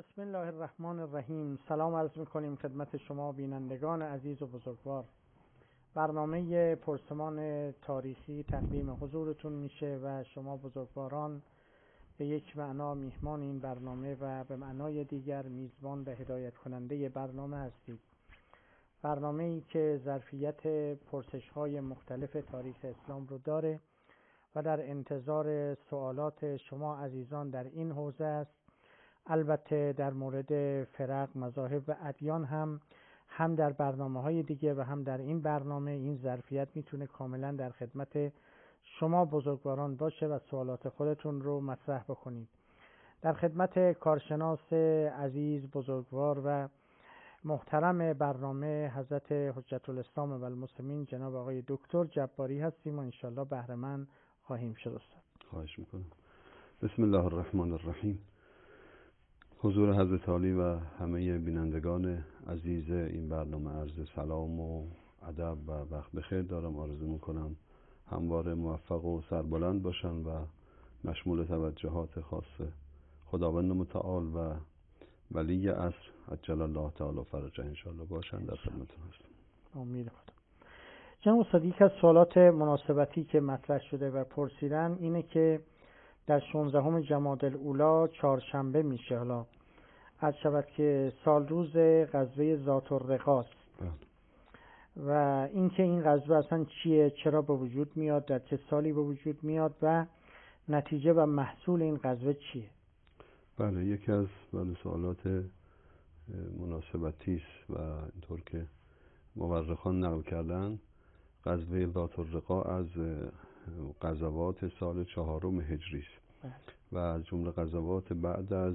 بسم الله الرحمن الرحیم. سلام عرض میکنیم خدمت شما بینندگان عزیز و بزرگوار. برنامه پرسمان تاریخی تقدیم حضورتون میشه و شما بزرگواران به یک معنا میهمان این برنامه و به معنای دیگر میزبان و هدایت کننده برنامه هستید. برنامه‌ای که ظرفیت پرسش‌های مختلف تاریخ اسلام رو داره و در انتظار سوالات شما عزیزان در این حوزه است. البته در مورد فرق، مذاهب و ادیان هم در برنامه‌های دیگه و هم در این برنامه این ظرفیت میتونه کاملا در خدمت شما بزرگواران باشه و سوالات خودتون رو مطرح بکنید. در خدمت کارشناس عزیز بزرگوار و محترم برنامه حضرت حجت الاسلام و المسلمین جناب آقای دکتر جباری هستیم و انشالله بهره مند خواهیم شد. خواهش میکنم. بسم الله الرحمن الرحیم. حضور حضرت عالی و همه بینندگان عزیز این برنامه عرض سلام و ادب و وقت بخیر دارم. آرزو میکنم همواره موفق و سربلند باشن و مشمول توجهات خاص خداوند متعال و ولی عصر عجل الله تعالی فرجه انشاءالله باشن. در خدمتتون هستم. امید خدا. جناب استاد، یک از سوالات مناسبتی که مطرح شده و پرسیدن اینه که در 16 جمادی الاولی چهارشنبه میشه، حالا عرض شود که سال روز غزوه ذات الرقاست و اینکه این غزوه اصلا چیه، چرا به وجود میاد، در چه سالی به وجود میاد و نتیجه و محصول این غزوه چیه؟ بله، یکی از سوالات مناسبتی است و اینطور که مورخان نقل کردن غزوه ذات الرقا از غزوات سال 4 هجری است و از جمله غزوات بعد از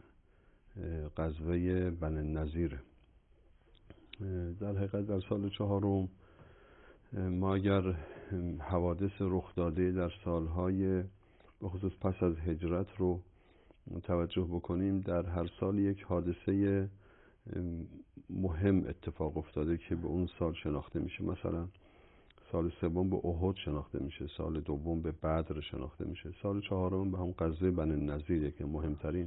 غزوه بنی النضیر. در حقیقت در سال 4 ما اگر حوادث رخ داده در سالهای به خصوص پس از هجرت رو توجه بکنیم، در هر سال یک حادثه مهم اتفاق افتاده که به اون سال شناخته میشه. مثلا سال 3 به احد شناخته میشه، سال 2 به بدر شناخته میشه، سال 4 به هم غزوه بنی النضیر که مهمترین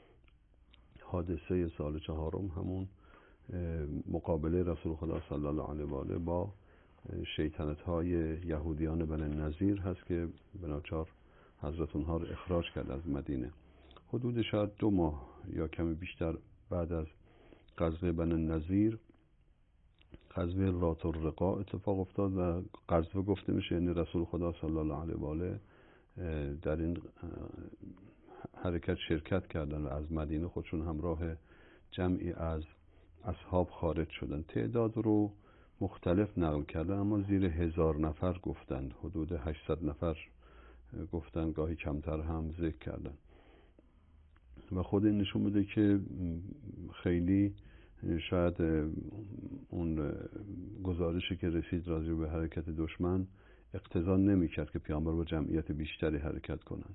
حادثه سال 4 همون مقابله رسول خدا صلی الله علیه و آله با شیطنت های یهودیان بنی النضیر هست که به ناچار حضرت اونها رو اخراج کرد از مدینه. حدود شاید 2 ماه یا کمی بیشتر بعد از غزوه بنی النضیر غزوه ذات الرقا اتفاق افتاد و غزوه گفته میشه یعنی رسول خدا صلی الله علیه و آله در این حرکت شرکت کردن و از مدینه خودشون همراه جمعی از اصحاب خارج شدن. تعداد رو مختلف نقل کردن اما زیر 1000 نفر گفتند، حدود 800 نفر گفتن، گاهی کمتر هم ذکر کردن و خود این نشون میده که خیلی شاید اون گزارشی که رسید راجع به حرکت دشمن اقتضا نمی‌کرد که پیامبر با جمعیت بیشتری حرکت کنند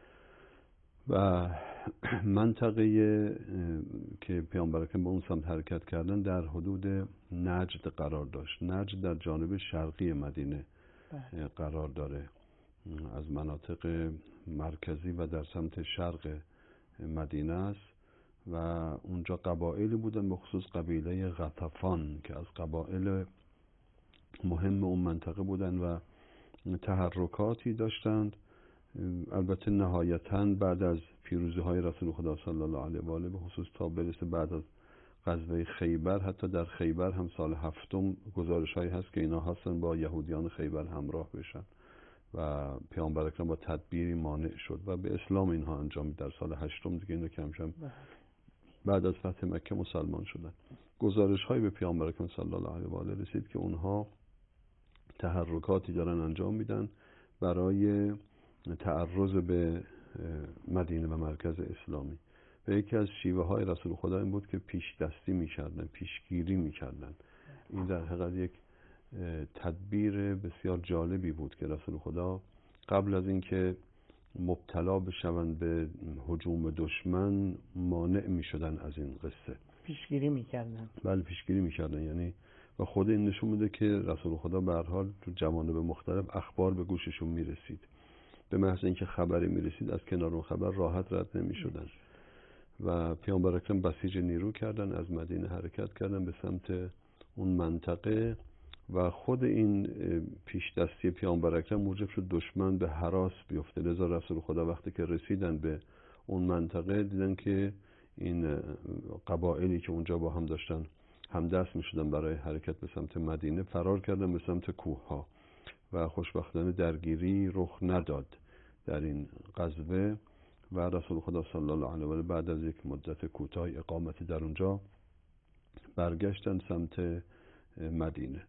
و منطقه که پیامبر که به اون سمت حرکت کردن در حدود نجد قرار داشت. نجد در جانب شرقی مدینه قرار داره، از مناطق مرکزی و در سمت شرق مدینه است و اونجا قبایلی بودن، به خصوص قبیله غطفان که از قبایل مهم اون منطقه بودن و تحرکاتی داشتند. البته نهایتاً بعد از پیروزی های رسول خدا صلی الله علیه و آله، به خصوص تا برسه بعد از غزوه خیبر، حتی در خیبر هم سال 7 گزارش هایی هست که اینا هستن با یهودیان خیبر همراه بشن و پیامبر اکرم با تدبیری مانع شد و به اسلام اینها انجام در سال 8 دیگه اینا کم کم بعد از فتح مکه مسلمان شدن. گزارش هایی به پیامبر اکرم صلی الله علیه و آله رسید که اونها تحرکاتی دارن انجام میدن برای تعرض به مدینه و مرکز اسلامی و یکی از شیوه های رسول خدا این بود که پیش دستی میکردن، پیشگیری میکردن. این در حقیقت یک تدبیر بسیار جالبی بود که رسول خدا قبل از اینکه مبتلا بشوند به هجوم دشمن مانع میشدن از این قصه، پیشگیری میکردن. بله، پیشگیری میکردن. یعنی و خود این نشون میده که رسول خدا به هر حال تو جوانب مختلف اخبار به گوششون میرسید، به محض اینکه خبری میرسید از کنار اون خبر راحت رد نمیشدن و پیامبر اکرم بسیج نیرو کردن، از مدینه حرکت کردن به سمت اون منطقه و خود این پیش دستی پیامبر اکرم موجب شد دشمن به هراس بیفته. لذا رسول خدا وقتی که رسیدن به اون منطقه دیدن که این قبایلی که اونجا با هم داشتن همدست می شدن برای حرکت به سمت مدینه فرار کردن به سمت کوه ها و خوشبختانه درگیری رخ نداد در این غزوه و رسول خدا صلی الله علیه و آله بعد از یک مدت کوتاه اقامتی در اونجا برگشتن سمت مدینه.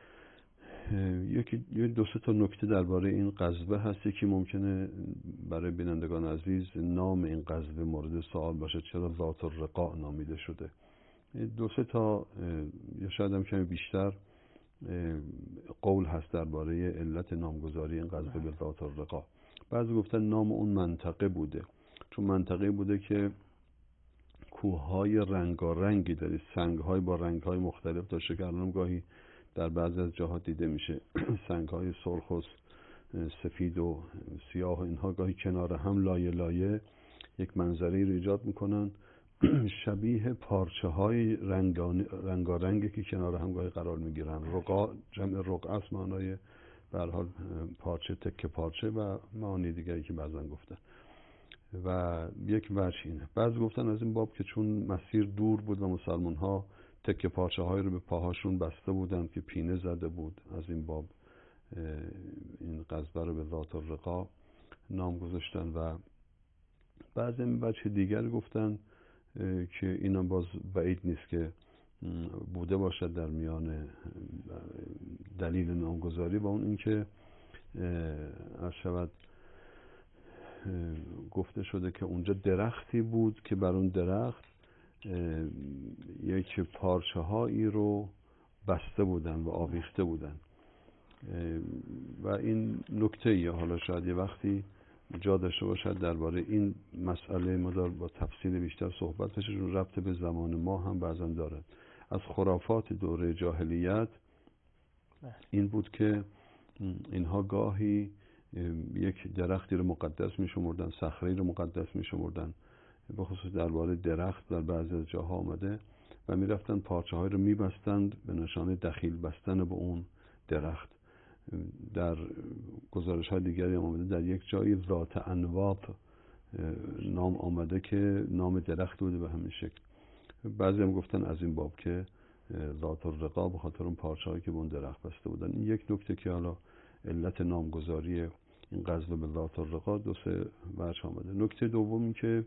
یکی دو سه تا نکته درباره این غزوه هست که ممکنه برای بینندگان عزیز نام این غزوه مورد سوال باشه، چرا ذات الرقاع نامیده شده. دو سه تا یا شاید هم کمی بیشتر قول هست درباره علت نامگذاری این غزوه به ذات الرقاع. بعضی گفتن نام اون منطقه بوده، چون منطقه بوده که کوههای رنگارنگی داره، سنگهای با رنگهای مختلف داشته که الان گاهی در بعضی از جاها دیده میشه سنگهای سرخ و سفید و سیاه و اینها گاهی کنار هم لایه لایه یک منظری رو ایجاد میکنن شبیه پارچه های رنگارنگی که کنار هم گاهی قرار میگیرن. رقاع جمع رقعه است، معنای به هر حال پارچه، تکه پارچه و معانی دیگری که بعضن گفتن. و یک وجه اینه. بعضی گفتن از این باب که چون مسیر دور بود و مسلمان ها تکه پارچه های رو به پاهاشون بسته بودن که پینه زده بود، از این باب این غزوه رو به ذات الرقاع نام گذاشتن. و بعضی وجه دیگر گفتن که اینم باز بعید نیست که بوده باشد در میان دلیل نامگذاری، و اون اینکه گفته شده که اونجا درختی بود که بر اون درخت یک پارچه هایی رو بسته بودن و آویخته بودن. و این نکته یا حالا شاید یه وقتی جا داشته باشد درباره این مسئله مدار با تفصیل بیشتر صحبت بشه، چون ربط به زمان ما هم بعضا داره. از خرافات دوره جاهلیت این بود که اینها گاهی یک درختی رو مقدس می شمردن، صخره‌ای رو مقدس می شمردن، به خصوص درباره درخت در بعضی از جاها آمده و می رفتن پارچه های رو می بستند به نشانه دخیل بستن به اون درخت. در گزارش های دیگری آمده در یک جایی ذات انواط نام آمده که نام درخت بوده به همین شکل. بعضی هم گفتن از این باب که ذات الرقاع به خاطر اون پارچه هایی که به اون درخت بسته بودن. این یک نکته که حالا علت نامگذاری این غزوه به ذات الرقاع دو سه وجه آمده. نکته دوم این که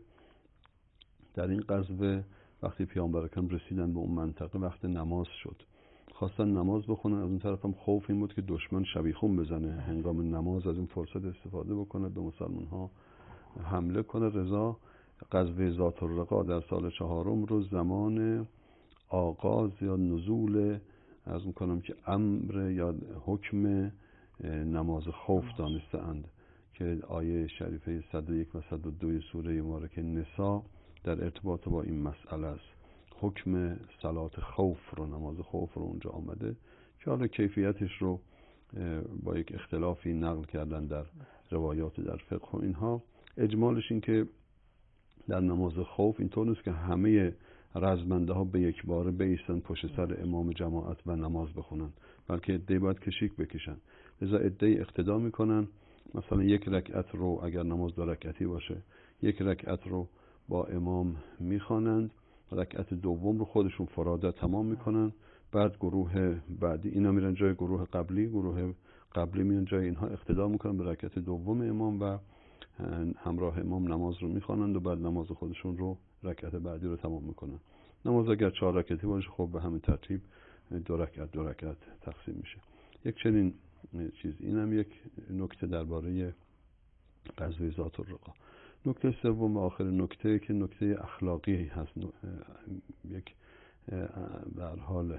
در این غزوه وقتی پیامبر اکرم رسیدن به اون منطقه وقت نماز شد، خواستن نماز بخونن. از اون طرف هم خوف این بود که دشمن شبیخون بزنه هنگام نماز، از این فرصت استفاده بکنه به مسلمان ها حمله کنه. رضا غزوه ذات الرقاع در سال 4 رو زمان آغاز یا نزول از میکنم که امر یا حکم نماز خوف دانسته اند که آیه شریفه 101 و 102 سوره مبارکه نساء در ارتباط با این مسئله است. حکم صلات خوف رو، نماز خوف رو اونجا آمده که حالا کیفیتش رو با یک اختلافی نقل کردن در روایات در فقه و اینها. اجمالش این که در نماز خوف اینطور نیست که همه رزمنده ها به یک باره بایستن پشت سر امام جماعت و نماز بخونن، بلکه عده‌ای باید کشیک بکشن. لذا عده‌ای اقتدا میکنن، مثلا یک رکعت رو اگر نماز 2 رکعتی باشه یک رکعت رو با امام میخوانند، رکعت دوم رو خودشون فرادا تمام میکنن، بعد گروه بعدی اینا میرن جای گروه قبلی میان جای اینها، اقتدا میکنن به رکعت دوم امام و همراه امام نماز رو میخوانند و بعد نماز خودشون رو رکعت بعدی رو تمام میکنن. نماز اگر 4 رکعتی باشه خب به همین ترتیب 2 رکعت تقسیم میشه. یک چنین چیز. اینم یک نکته درباره غزوه ذات الرقاع. نکته سوم و آخر نکته که نکته اخلاقی هست، یک به هر حال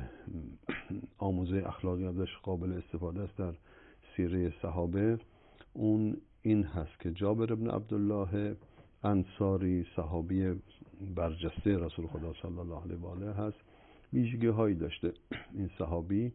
آموزه اخلاقی ازش قابل استفاده است در سیره صحابه. اون این هست که جابر ابن عبدالله انصاری صحابی برجسته رسول خدا صلی الله علیه و آله هست. ویژگی هایی داشته این صحابی.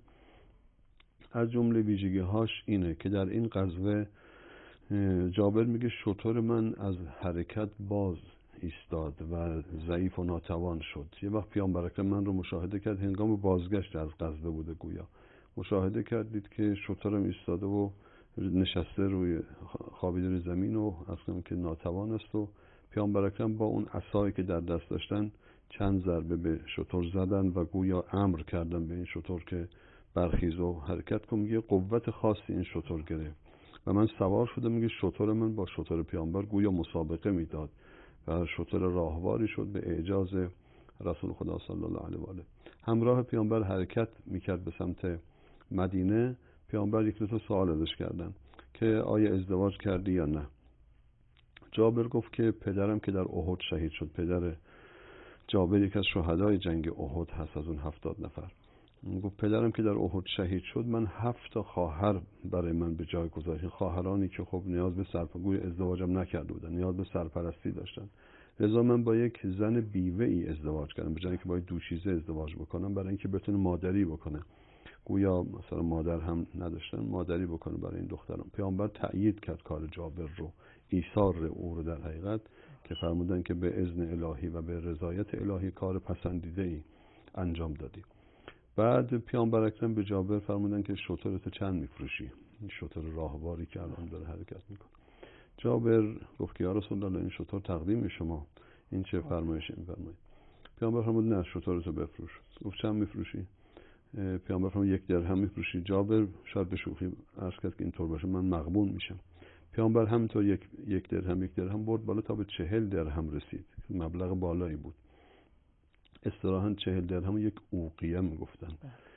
از جمله ویژگی هاش اینه که در این غزوه جابر میگه شتر من از حرکت باز ایستاد و ضعیف و ناتوان شد. یه وقت پیامبر اکرم من رو مشاهده کرد، هنگام بازگشت از غزوه بوده گویا، مشاهده کردید که شترم ایستاده و نشسته روی خوابیده روی زمین و اصلا که ناتوان است و پیامبر اکرم با اون عصایی که در دست داشتن چند ضربه به شتر زدن و گویا امر کردن به این شتر که برخیز و حرکت کن. میگه قوت خاصی این شتر گرفت و من سوار شدم. میگه شتر من با شتر پیامبر گویا مسابقه میداد و شتر راهواری شد به اعجاز رسول خدا صلی الله علیه و آله. همراه پیامبر حرکت میکرد به سمت مدینه. پیامبر یک دو تا سوال ازش کردن که آیا ازدواج کردی یا نه. جابر گفت که پدرم که در احد شهید شد، پدر جابر یک از شهدای جنگ احد هست از اون 70 نفر. گفت پدرم که در احد شهید شد، من 7 خواهر برای من به جای گذاشت. خواهرانی که خب نیاز به سرپرستی، ازدواجم نکرده بودن، نیاز به سرپرستی داشتن. لذا من با یک زن بیوه ای ازدواج کردم به جای اینکه با دوشیزه ازدواج بکنم، برای اینکه بتونه مادری بکنه. گویا مثلا مادر هم نداشتن، مادری بکنه برای این دخترم. پیامبر تأیید کرد کار جابر رو، ایثار او رو در حقیقت، که فرمودن که به اذن الهی و به رضایت الهی کار پسندیده ای انجام دادی. بعد پیامبر اکرم به جابر فرمودن که شترت چند میفروشی؟ این شتر راهواری که الان داره حرکت میکنه. جابر گفت که یا رسول الله این شتر تقدیم شما، این چه فرمایشی میفرمایید؟ پیامبر فرمود نه شترتو بفروش. گفت چند میفروشی؟ پیامبر فرمود 1 درهم میفروشی؟ جابر شاید به شوخی عرض کرد که اینطور باشه من مغبون میشم. پیامبر همینطور یک درهم برد بالا تا به 40 درهم رسید. مبلغ بالایی بود. اصطلاحاً 40 درهم 1 اوقیه میگفتن.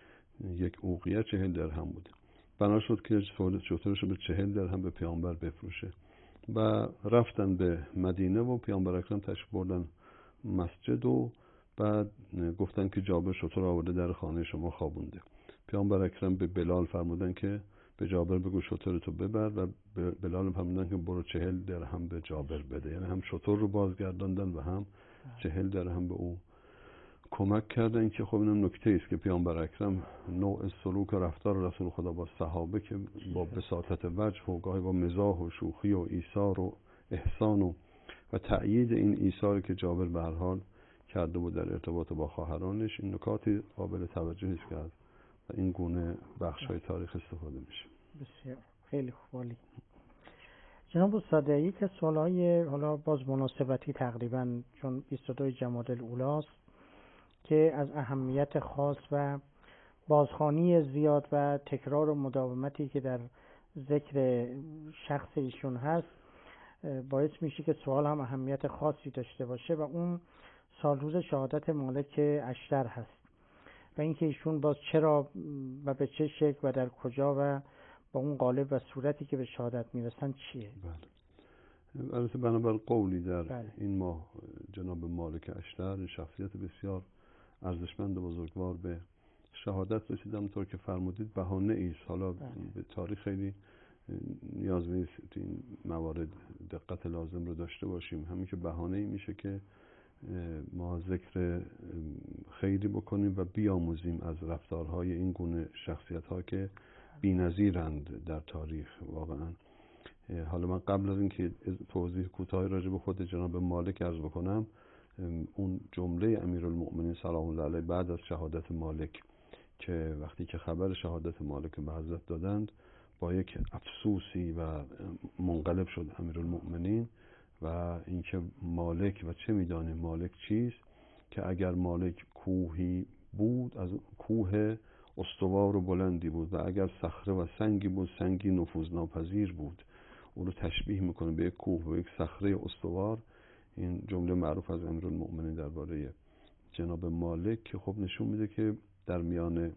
1 اوقیه 40 درهم بود. بنا شد که شترش رو به 40 درهم به پیامبر بفروشه و رفتن به مدینه و پیامبر اکرم تشریف بردن مسجد و بعد گفتن که جابر شتر آورده در خانه شما خوابونده. پیامبر اکرم به بلال فرمودن که به جابر بگو شترتو ببر و به بلال فرمودن که برو 40 درهم به جابر بده. یعنی هم شتر رو بازگرداندن و هم 40 درهم به او کمک کردن. که خب اینم نکته است که پیامبر اکرم نوع سلوک و رفتار رسول خدا با صحابه که با بساطت وجه و گاهی با مزاح و شوخی و ایثار و احسان و تأیید این ایثاری که جابر به هر حال کرده بود در ارتباط با خواهرانش، این نکاتی قابل توجهی است که از این گونه بخش‌های تاریخ استفاده میشه. بسیار خیلی خوب. جناب استاد، یک از سوال‌های حالا باز مناسبتی تقریبا چون 22 جمادی الاولی است که از اهمیت خاص و بازخوانی زیاد و تکرار و مداومتی که در ذکر شخص ایشون هست باعث میشه که سوال هم اهمیت خاصی داشته باشه و اون سالروز شهادت مالک اشتر هست و اینکه ایشون باز چرا و به چه شکل و در کجا و با اون قالب و صورتی که به شهادت میرسن چیه؟ بله. البته بنابر قولی در این ماه جناب مالک اشتر شخصیت بسیار ارزشمند و بزرگوار به شهادت رسیدن. طور که فرمودید بهانه ایست. حالا به تاریخ خیلی نیاز نیست این موارد دقت لازم رو داشته باشیم. همین که بهانه ای میشه که ما ذکر خیری بکنیم و بیاموزیم از رفتارهای این گونه شخصیت‌ها که بی‌نظیرند در تاریخ واقعا. حالا من قبل از اینکه توضیح کوتاهی راجع به خود جناب مالک عرض بکنم، اون جمله امیرالمؤمنین سلام الله علیه بعد از شهادت مالک که وقتی که خبر شهادت مالک به حضرت دادند با یک افسوسی و منقلب شد امیرالمؤمنین و اینکه مالک و چه میدانیم مالک چیست، که اگر مالک کوهی بود از کوه استوار و بلندی بود و اگر صخره و سنگی بود سنگی نفوذناپذیر بود. او رو تشبیه میکنه به یک کوه و یک صخره استوار. این جمله معروف از امیرالمؤمنین درباره جناب مالک که خب نشون میده که در میان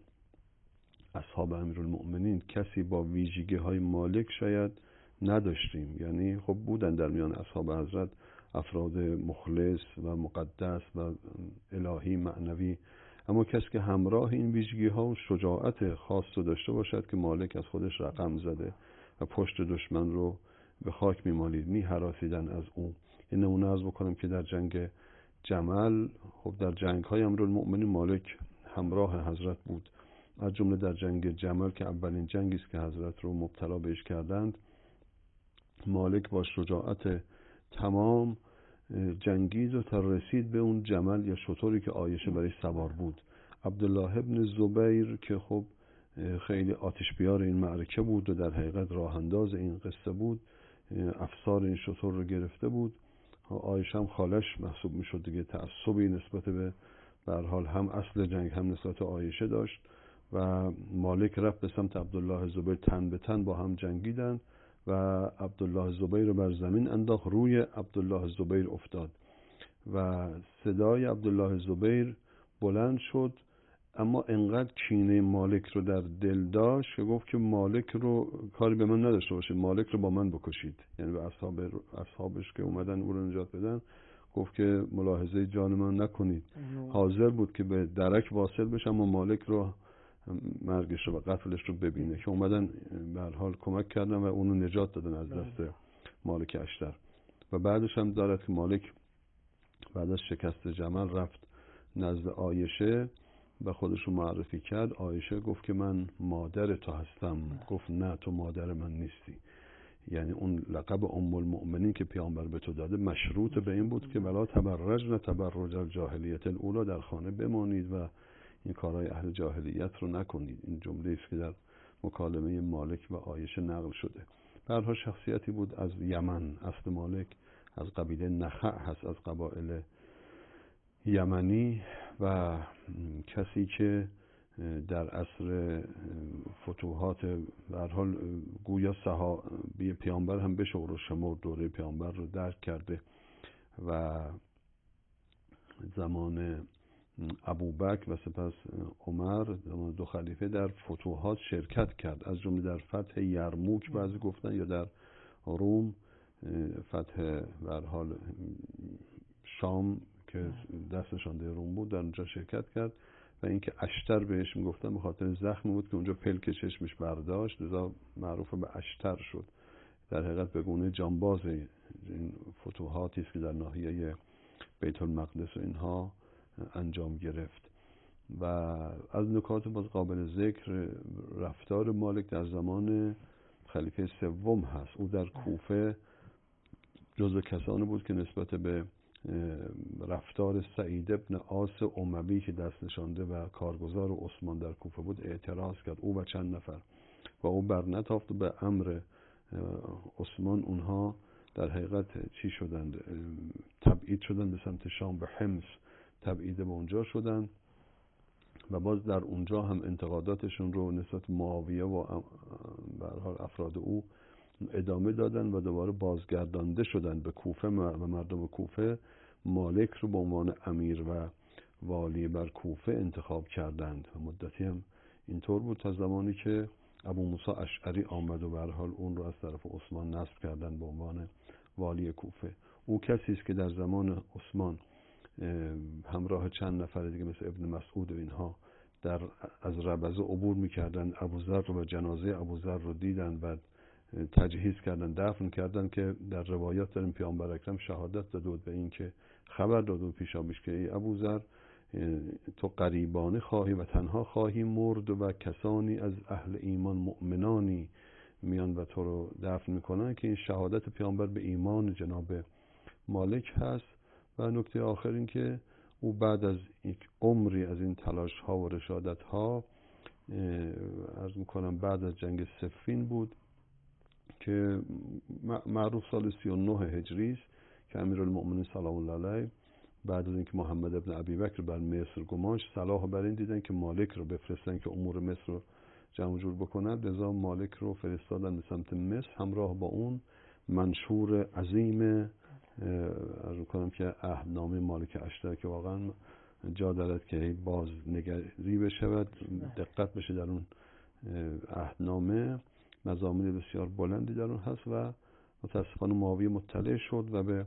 اصحاب امیرالمؤمنین کسی با ویژگی های مالک شاید نداشتیم. یعنی خب بودن در میان اصحاب حضرت افراد مخلص و مقدس و الهی معنوی، اما کسی که همراه این ویژگی ها و شجاعت خاص رو داشته باشد که مالک از خودش رقم زده و پشت دشمن رو به خاک میمالید، میهراسیدن از اون. این نمونه عرض بکنم که در جنگ جمل، خب در جنگ های امیرالمؤمنین مالک همراه حضرت بود. از جمله در جنگ جمل که اولین جنگی است که حضرت رو مبتلا بهش کردند، مالک با شجاعت تمام جنگید و تا رسید به اون جمل یا شتری که عایشه برای سوار بود. عبدالله ابن زبیر که خب خیلی آتش بیار این معرکه بود و در حقیقت راه انداز این قصه بود، افسار این شتر رو گرفته بود. عایشه هم خالش محسوب میشد دیگه، تعصبی نسبت به هر حال هم اصل جنگ هم نسبت به عایشه داشت و مالک رفت به سمت عبدالله زبیر، تن به تن با هم جنگیدن و عبدالله زبیر رو بر زمین انداخت، روی عبدالله زبیر افتاد و صدای عبدالله زبیر بلند شد، اما انقدر کینه مالک رو در دل داشت که گفت که مالک رو کاری به من نداشته باشید، مالک رو با من بکشید. یعنی به اصحابش که اومدن او رو نجات بدن گفت که ملاحظه جان من نکنید. حاضر بود که به درک واصل بشه اما مالک رو مرگش رو و قتلش رو ببینه، که اومدن به هر حال کمک کردن و اونو نجات دادن از دست مالک اشتر. و بعدش هم دارد که مالک بعد از شکست جمل رفت نزد عایشه و خودش رو معرفی کرد. عایشه گفت که من مادر تو هستم. گفت نه، تو مادر من نیستی. یعنی اون لقب ام المؤمنین که پیامبر به تو داده مشروط به این بود که ولا تبرجن تبرج الجاهلیت الاولی، در خانه بمانید و این کارهای اهل جاهلیت رو نکنید. این جمله است که در مکالمه مالک و عایشه نقل شده. به هر حال شخصیتی بود از یمن، اصل مالک از قبیله نخع هست، از قبایل یمنی، و کسی که در عصر فتوحات به هر حال گویا صحابی پیامبر هم به شور و شمار دوره پیامبر رو درک کرده و زمان ابوبکر و سپس عمر، زمان دو خلیفه، در فتوحات شرکت کرد، از جمله در فتح یرموک بعضی گفتن، یا در روم فتح به هر حال شام که دست نشانده روم بود، در اونجا شرکت کرد. و اینکه اشتر بهش میگفتن به خاطر زخمی بود که اونجا پلک چشمش برداشت، لذا معروف به اشتر شد. در حقیقت به گونه جانباز این فتوحاتی است که در ناحیه بیت المقدس و اینها انجام گرفت. و از نکات باز قابل ذکر رفتار مالک در زمان خلیفه سوم هست. او در کوفه جزو کسانی بود که نسبت به رفتار سعید ابن عاص اموی که دست نشانده و کارگزار عثمان در کوفه بود اعتراض کرد، او و چند نفر، و او برنتافت و به امر عثمان اونها در حقیقت چی شدند؟ تبعید شدند به سمت شام، به حمص تبعید به اونجا شدند و باز در اونجا هم انتقاداتشون رو نسبت معاویه و به هر حال افراد او ادامه دادن و دوباره بازگردانده شدن به کوفه و مردم کوفه مالک رو به عنوان امیر و والی بر کوفه انتخاب کردند و مدتی هم اینطور بود تا زمانی که ابو موسی اشعری آمد و به هر حال اون رو از طرف عثمان نصب کردن به عنوان والی کوفه. او کسی است که در زمان عثمان همراه چند نفر دیگه مثل ابن مسعود و اینها از ربضه عبور می‌کردند. ابوذر و جنازه ابوذر رو دیدن و تجهیز کردن، دفن کردن، که در روایات داریم پیامبر اکرم شهادت داده بود به این که خبر داده بود پیشاپیش که ای ابوذر تو غریبانه خواهی و تنها خواهی مرد و کسانی از اهل ایمان مؤمنانی میان و تو رو دفن میکنن، که این شهادت پیامبر به ایمان جناب مالک هست. و نکته آخر این که او بعد از یک عمری از این تلاش ها و رشادت ها، عرض میکنم بعد از جنگ صفین بود که معروف سال 39 هجری است که امیرالمؤمنین سلام الله علیه بعد از اینکه محمد ابن ابی بکر بر مصر گماشت، صلاح بر این دیدن که مالک رو بفرستن که امور مصر رو جمع جور بکنند. لذا مالک رو فرستادن به سمت مصر، همراه با اون منشور عظیم عرض می‌کنم که عهدنامه مالک اشتر، که واقعا جا دارد که باز نگری بشود، دقت بشه در اون عهدنامه. مضامین بسیار بلندی در اون هست و متاسفانه معاویه مطلع شد و به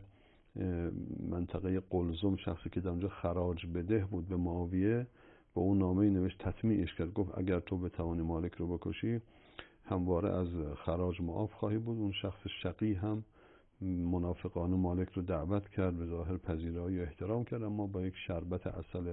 منطقه قلزم، شخصی که در اونجا خراج بده بود به معاویه، به اون نامه نوشت، تطمیعش کرد، گفت اگر تو بتوانی مالک رو بکشی همواره از خراج معاف خواهی بود. اون شخص شقی هم منافقانه مالک رو دعوت کرد، به ظاهر پذیرایی و احترام کرد، اما با یک شربت عسل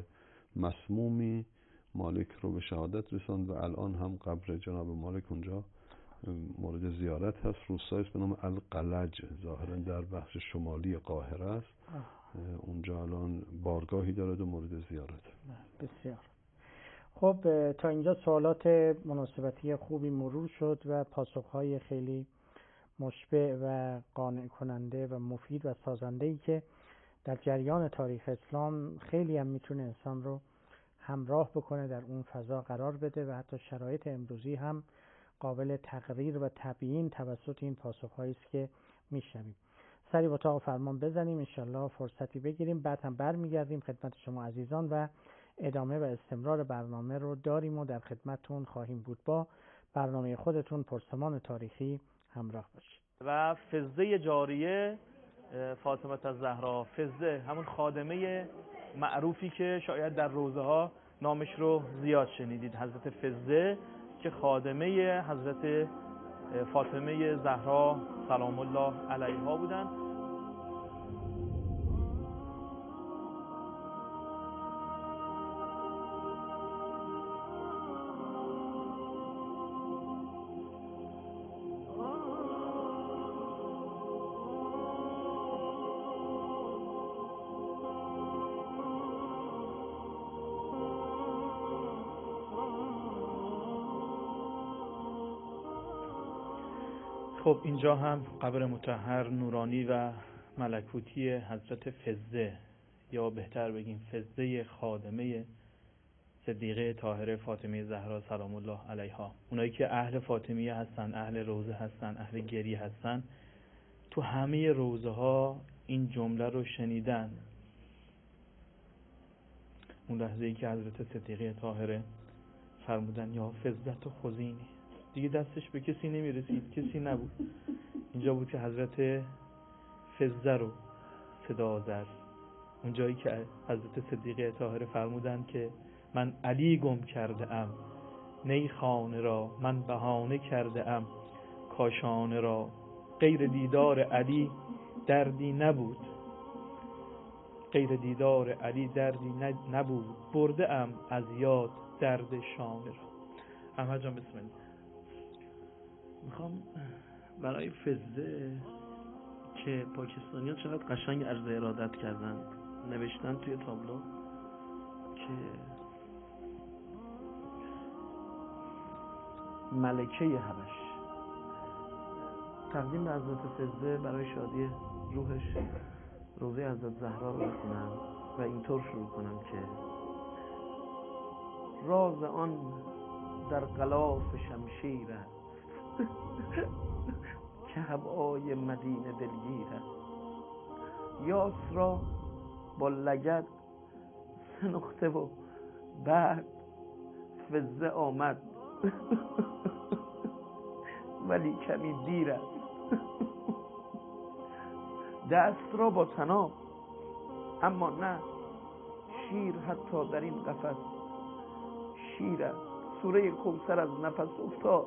مسمومی مالک رو به شهادت رساند و الان هم قبر جناب مالک اونجا مورد زیارت هست. روستایی به نام القلج، ظاهرا در بخش شمالی قاهره است. اونجا الان بارگاهی دارد و مورد زیارت. بسیار خب، تا اینجا سوالات مناسبتی خوبی مرور شد و پاسخهای خیلی مشبع و قانع کننده و مفید و سازنده‌ای که در جریان تاریخ اسلام خیلی هم میتونه انسان رو همراه بکنه، در اون فضا قرار بده و حتی شرایط امروزی هم قابل تقریر و تبیین توسط این پاسخ‌هایی است که میشنویم. سری به اتاق فرمان بزنیم، انشالله فرصتی بگیریم، بعد هم برمیگردیم خدمت شما عزیزان و ادامه و استمرار برنامه رو داریم و در خدمتتون خواهیم بود. با برنامه خودتون پرسمان تاریخی همراه باشید. و فزه جاریه فاطمه الزهرا، فزه همون خادمه معروفی که شاید در روزه ها نامش رو زیاد شنیدید، حضرت فزه که خادمه حضرت فاطمه زهرا سلام الله علیها بودن. خب اینجا هم قبر مطهر نورانی و ملکوتی حضرت فزه، یا بهتر بگیم فزه خادمه صدیقه طاهره فاطمه زهرا سلام الله علیها. اونایی که اهل فاطمیه هستن، اهل روزه هستن، اهل گریه هستن، تو همه روزه ها این جمله رو شنیدن. اون لحظه ای که حضرت صدیقه طاهره فرمودن یا فزت و خزینی، دیگه دستش به کسی نمیرسید، کسی نبود. اینجا بود که حضرت فزه رو صدا زد. اونجایی که حضرت صدیقه طاهره فرمودن که من علی گم کرده ام، نی خانه را من بهانه کرده ام، کاشانه را غیر دیدار علی دردی نبود، غیر دیدار علی دردی نبود، برده ام از یاد درد شانه را. احمد جان بسم الله. میخوام برای فزه که پاکستانی‌ها چقدر قشنگ عرض ارادت کردن، نوشتن توی تابلو که ملکه حبش، تقدیم به حضرت فزه برای شادی روحش روزه حضرت زهرا رو بخونم و اینطور شروع کنم که راز آن در غلاف شمشیر است که هوای مدینه دلگیر است، یاس را با لگد سنخته و بعد فزه آمد ولی کمی دیر است، دست را با طناب اما نه شیر حتی در این قفس شیر است، سوره کوثر از نفس افتاد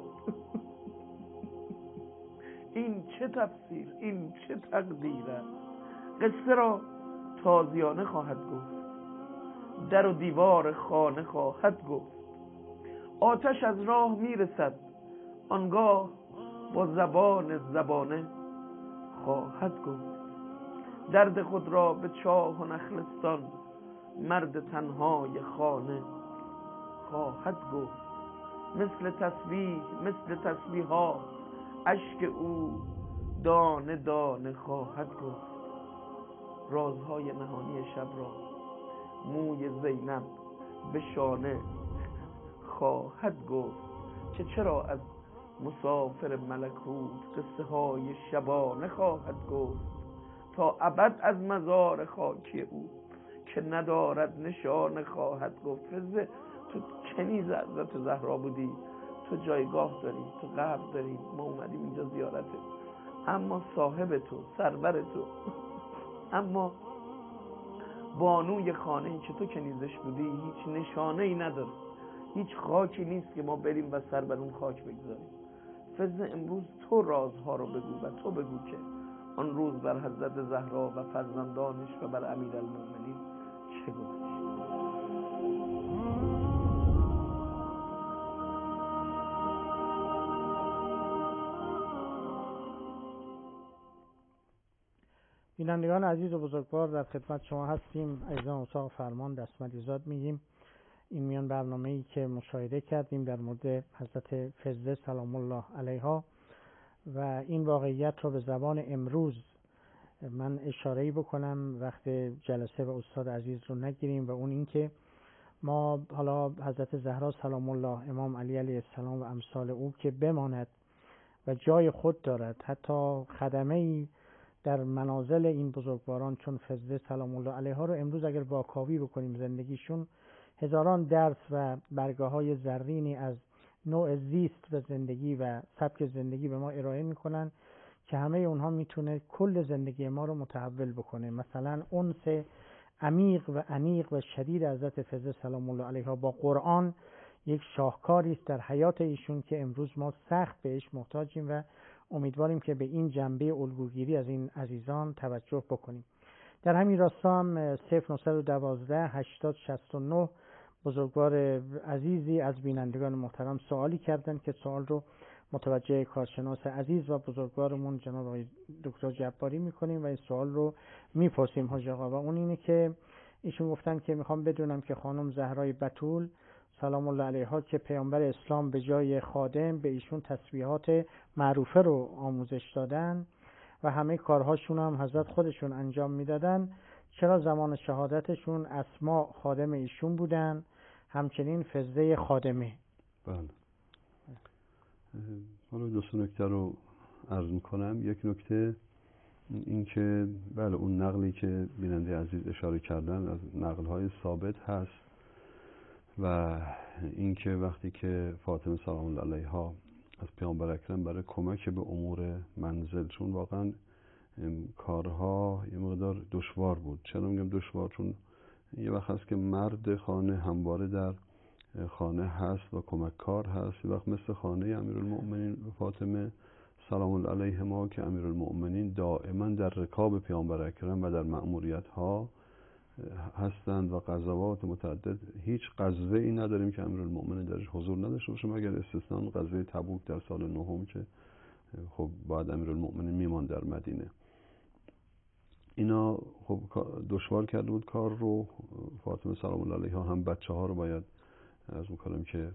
این چه تفسیر، این چه تقدیر است، قصه را تازیانه خواهد گفت، در و دیوار خانه خواهد گفت، آتش از راه میرسد آنگاه با زبانه خواهد گفت، درد خود را به چاه و نخلستان مرد تنهای خانه خواهد گفت، مثل تسبیح ها اشک او دانه دانه خواهد گفت، رازهای نهانی شب را موی زینب به شانه خواهد گفت، که چرا از مسافر ملکوت قصه های شبانه خواهد گفت، تا ابد از مزار خاکی او که ندارد نشانه خواهد گفت. فزه تو کنیز حضرت زهرا بودی، تو جایگاه داری، تو قبر داری، ما اومدیم اینجا زیارته، اما صاحب تو، سرور تو، اما بانوی خانه‌ای که تو کنیزش بودی هیچ نشانه‌ای نداره، هیچ خاکی نیست که ما بریم و سر بر اون خاک بگذاریم. فزه امروز تو رازها رو بگو و تو بگو که آن روز بر حضرت زهرا و فرزندانش و بر امیرالمومنین چه گفت. بینندگان عزیز و بزرگوار، در خدمت شما هستیم. عزیزان اتاق فرمان دستمدیزاد میگیم. این میان برنامه‌ای که مشاهده کردیم در مورد حضرت فضله سلام الله علیها و این واقعیت رو به زبان امروز من اشاره‌ای بکنم، وقت جلسه و استاد عزیز رو نگیریم، و اون این که ما حالا حضرت زهرا سلام الله، امام علی علیه السلام و امثال او که بماند و جای خود دارد، حتی خدمه‌ای در منازل این بزرگواران چون فضله سلام الله علیها رو امروز اگر واکاوی بکنیم زندگیشون، هزاران درس و برگه‌های زرینی از نوع زیست و زندگی و سبک زندگی به ما ارائه میکنن که همه اونها میتونه کل زندگی ما رو متحول بکنه. مثلا انس عمیق و انیق و شدید حضرت فضله سلام الله علیها با قرآن یک شاهکاری است در حیات ایشون که امروز ما سخت بهش محتاجیم و امیدواریم که به این جنبه الگوگیری از این عزیزان توجه بکنیم. در همین راستا هم 0912 8069 بزرگوار عزیزی از بینندگان محترم سوالی کردن که سوال رو متوجه کارشناس عزیز و بزرگوارمون جناب آقای دکتر جباری میکنیم و این سوال رو میپرسیم حاج آقا، و اون اینه که ایشون گفتن که میخوام بدونم که خانم زهرای بتول سلام الله علیها که پیامبر اسلام به جای خادم به ایشون تسبیحات معروفه رو آموزش دادن و همه کارهاشون هم حضرت خودشون انجام میدادن، چرا زمان شهادتشون اسما خادم ایشون بودن همچنین فضله خادمه؟ بله. حالا دو سه نکته رو عرض میکنم. یک نکته این که بله اون نقلی که بیننده عزیز اشاره کردن از نقل‌های ثابت هست و این که وقتی که فاطمه سلام الله علیها از پیامبر اکرم برای کمک به امور منزل، چون واقعا کارها یه مقدار دشوار بود. چرا میگم دشوار؟ چون یه وقت هست که مرد خانه همواره در خانه هست و کمک کار هست، یه وقت مثل خانه امیرالمؤمنین فاطمه سلام الله علیهما که امیرالمؤمنین دائما در رکاب پیامبر اکرم و در مأموریت ها هستند و غزوات متعدد، هیچ غزوه ای نداریم که امیرالمؤمنین درش حضور نداشته باشه مگر استثناء غزوه تبوک در سال نهم که خب بعد امیرالمؤمنین میمان در مدینه. اینا خب دشوار کرده بود کار رو. فاطمه سلام الله علیها هم بچه ها رو باید از میکنم که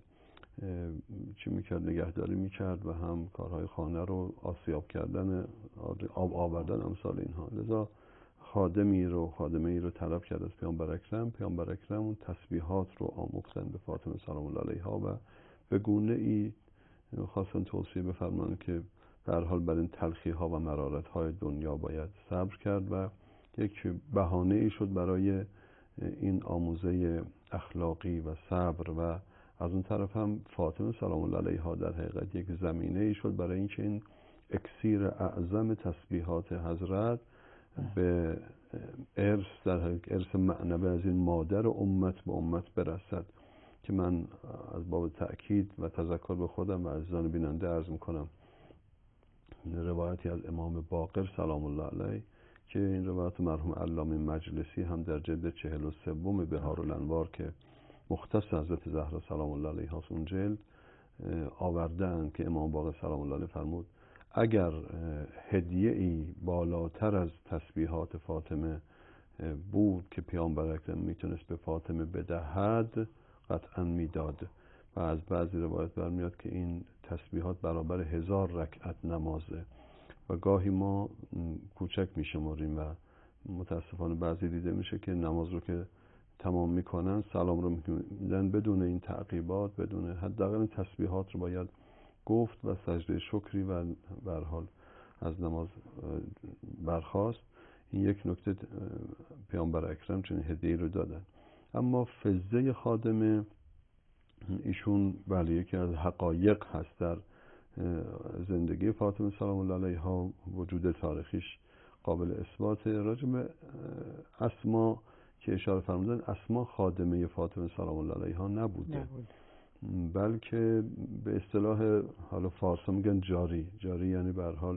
چی میکرد، نگهداری میکرد و هم کارهای خانه رو آسیاب کردن، آب آوردن، امثال اینها. لذا خادمه ای رو طلب کرد از پیامبر اکرم. پیامبر اکرم اون تسبیحات رو آموختن به فاطمه سلام الله علیها و به گونه ای خواستن توصیه بفرمایند که به هر حال بر این تلخی ها و مرارت های دنیا باید صبر کرد و یک بهانه ای شد برای این آموزه اخلاقی و صبر، و از اون طرف هم فاطمه سلام الله علیها در حقیقت یک زمینه ای شد برای اینکه این اکسیر اعظم تسبیحات حضرت به ارث، در حقیقت ارث معنوی از این مادر امت به امت برسد، که من از باب تأکید و تذکر به خودم و عزیزان بیننده عرض میکنم روایتی از امام باقر سلام الله علیه که این روایت مرحوم علامه مجلسی هم در جلد 43 بهار الانوار که مختص حضرت زهرا سلام الله علیها اون جلد آوردن که امام باقر سلام الله علیه فرمود اگر هدیه ای بالاتر از تسبیحات فاطمه بود که پیامبر اکرم میتونست به فاطمه بدهد قطعا میداد. و از بعضی روایت برمیاد که این تسبیحات برابر 1000 رکعت نمازه و گاهی ما کوچک میشماریم و متاسفانه بعضی دیده میشه که نماز رو که تمام میکنن سلام رو میدن بدون این تعقیبات، بدون حداقل این تسبیحات رو باید گفت و سجده شکری و به هر حال از نماز برخاست. این یک نکته پیامبر اکرم چنین هدیه‌ای رو دادن. اما فضله خادمه ایشون بله یکی از حقایق هست در زندگی فاطمه سلام الله علیها، وجود تاریخیش قابل اثبات. راجب اسما که اشاره فرمودن، اسما خادمه فاطمه سلام الله علیها نبوده، بلکه به اصطلاح حالا فارسی میگن جاری یعنی به هر حال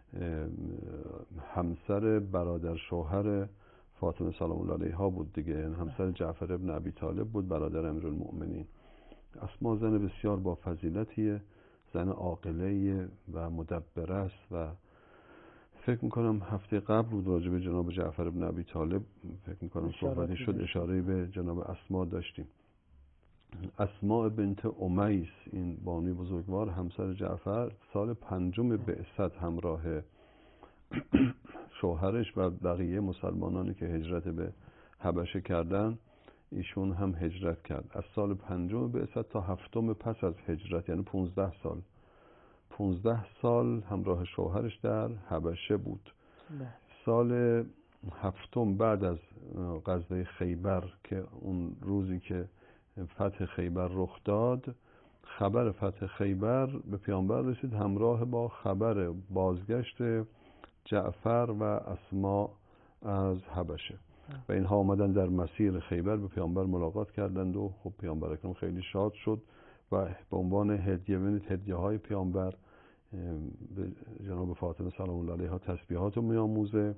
همسر برادر شوهر فاطمه سلام الله علیها بود دیگه، یعنی همسر جعفر ابن ابی طالب بود برادر امیرالمؤمنین. اسما زن بسیار با فضیلتیه، زن عاقله و مدبره است و فکر میکنم هفته قبل بود راجع به جناب جعفر بن ابی طالب فکر میکنم صحبتی شد، اشاره به جناب اسما داشتیم. اسما بنت امیس، این بانوی بزرگوار همسر جعفر، سال 5 بعثت همراه شوهرش و بقیه مسلمانانی که هجرت به حبشه کردن، ایشون هم هجرت کرد. از سال 5 بعثت تا 7 پس از هجرت، یعنی 15 سال همراه شوهرش در حبشه بود. سال 7 بعد از غزوه خیبر که اون روزی که فتح خیبر رخ داد، خبر فتح خیبر به پیامبر رسید همراه با خبر بازگشت جعفر و اسما از حبشه و اینها آمدن در مسیر خیبر به پیامبر ملاقات کردند و خب پیامبر اکرم خیلی شاد شد و به عنوان هدیه های پیامبر به جناب فاطمه سلام الله علیها تسبیحات رو میآموزه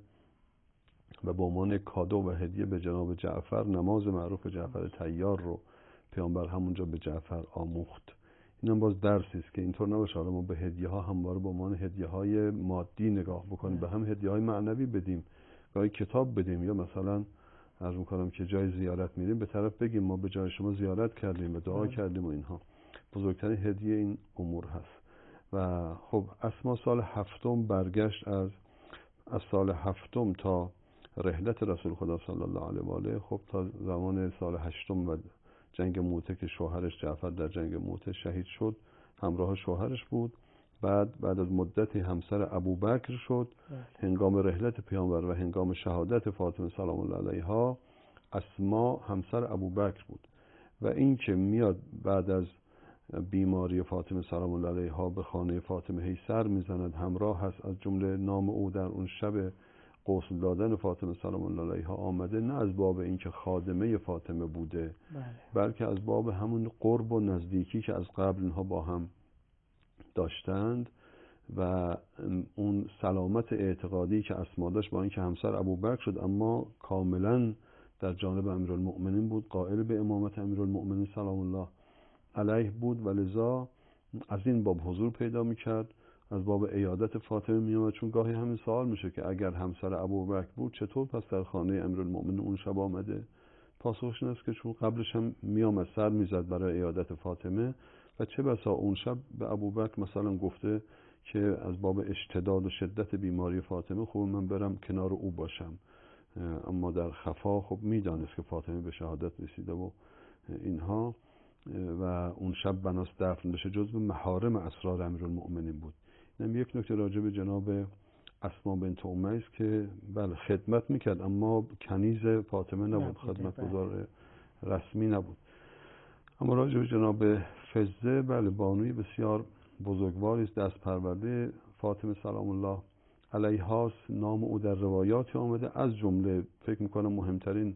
و به عنوان کادو و هدیه به جناب جعفر نماز معروف جعفر طیار رو پیامبر همونجا به جعفر آموخت. این هم باز درسی است که اینطور نباشه حالا ما به هدیه ها همواره به عنوان هدیه های مادی نگاه بکنیم، به هم هدیه های معنوی بدیم، گاهی کتاب بدیم، یا مثلا عرض می‌کنم که جای زیارت میریم به طرف بگیم ما به جای شما زیارت کردیم و دعا کردیم و اینها. بزرگترین هدیه این امور هست. و خب اسما سال 7 برگشت. از سال 7 تا رحلت رسول خدا صلی الله علیه و آله، خب تا زمان سال 8 و جنگ موته که شوهرش جعفر در جنگ موته شهید شد همراه شوهرش بود. بعد از مدتی همسر ابوبکر شد. هنگام رحلت پیامبر و هنگام شهادت فاطمه سلام الله علیها، اسما همسر ابوبکر بود و این که میاد بعد از بیماری فاطمه سلام الله علیها به خانه فاطمه هی سر میزند، همراه هست، از جمله نام او در اون شب غسل دادن فاطمه سلام الله علیها آمده، نه از باب اینکه خادمه فاطمه بوده بلکه از باب همون قرب و نزدیکی که از قبل اینها با هم داشتند و اون سلامت اعتقادی که اسما داشت، با اینکه همسر ابوبکر شد اما کاملا در جانب امیرالمؤمنین بود، قائل به امامت امیرالمؤمنین سلام الله علیه بود و لذا از این باب حضور پیدا میکرد، از باب عیادت فاطمه میامد. چون گاهی همین سوال میشه که اگر همسر ابوبکر بود چطور پس در خانه امیرالمؤمنین اون شب آمده؟ پاسخش این است که چون قبلش هم میامد سر میزد برای عیادت فاطمه و چه بسا اون شب به ابوبکر مثلا گفته که از باب اشتداد و شدت بیماری فاطمه خوب من برم کنار او باشم، اما در خفا خب میدانست که فاطمه به شهادت رسیده و اینها و اون شب بناست دفن بشه، جزو محارم اسرار امیرالمؤمنین بود. اینم یک نکته راجع به جناب اسما بنت امیس که بله خدمت میکرد اما کنیز فاطمه نبود، خدمتگزار رسمی نبود. اما راجع به جناب فزه، بله بانوی بسیار بزرگواری است، دست پرورده فاطمه سلام الله علیها. نام او در روایاتی آمده، از جمله فکر میکنم مهمترین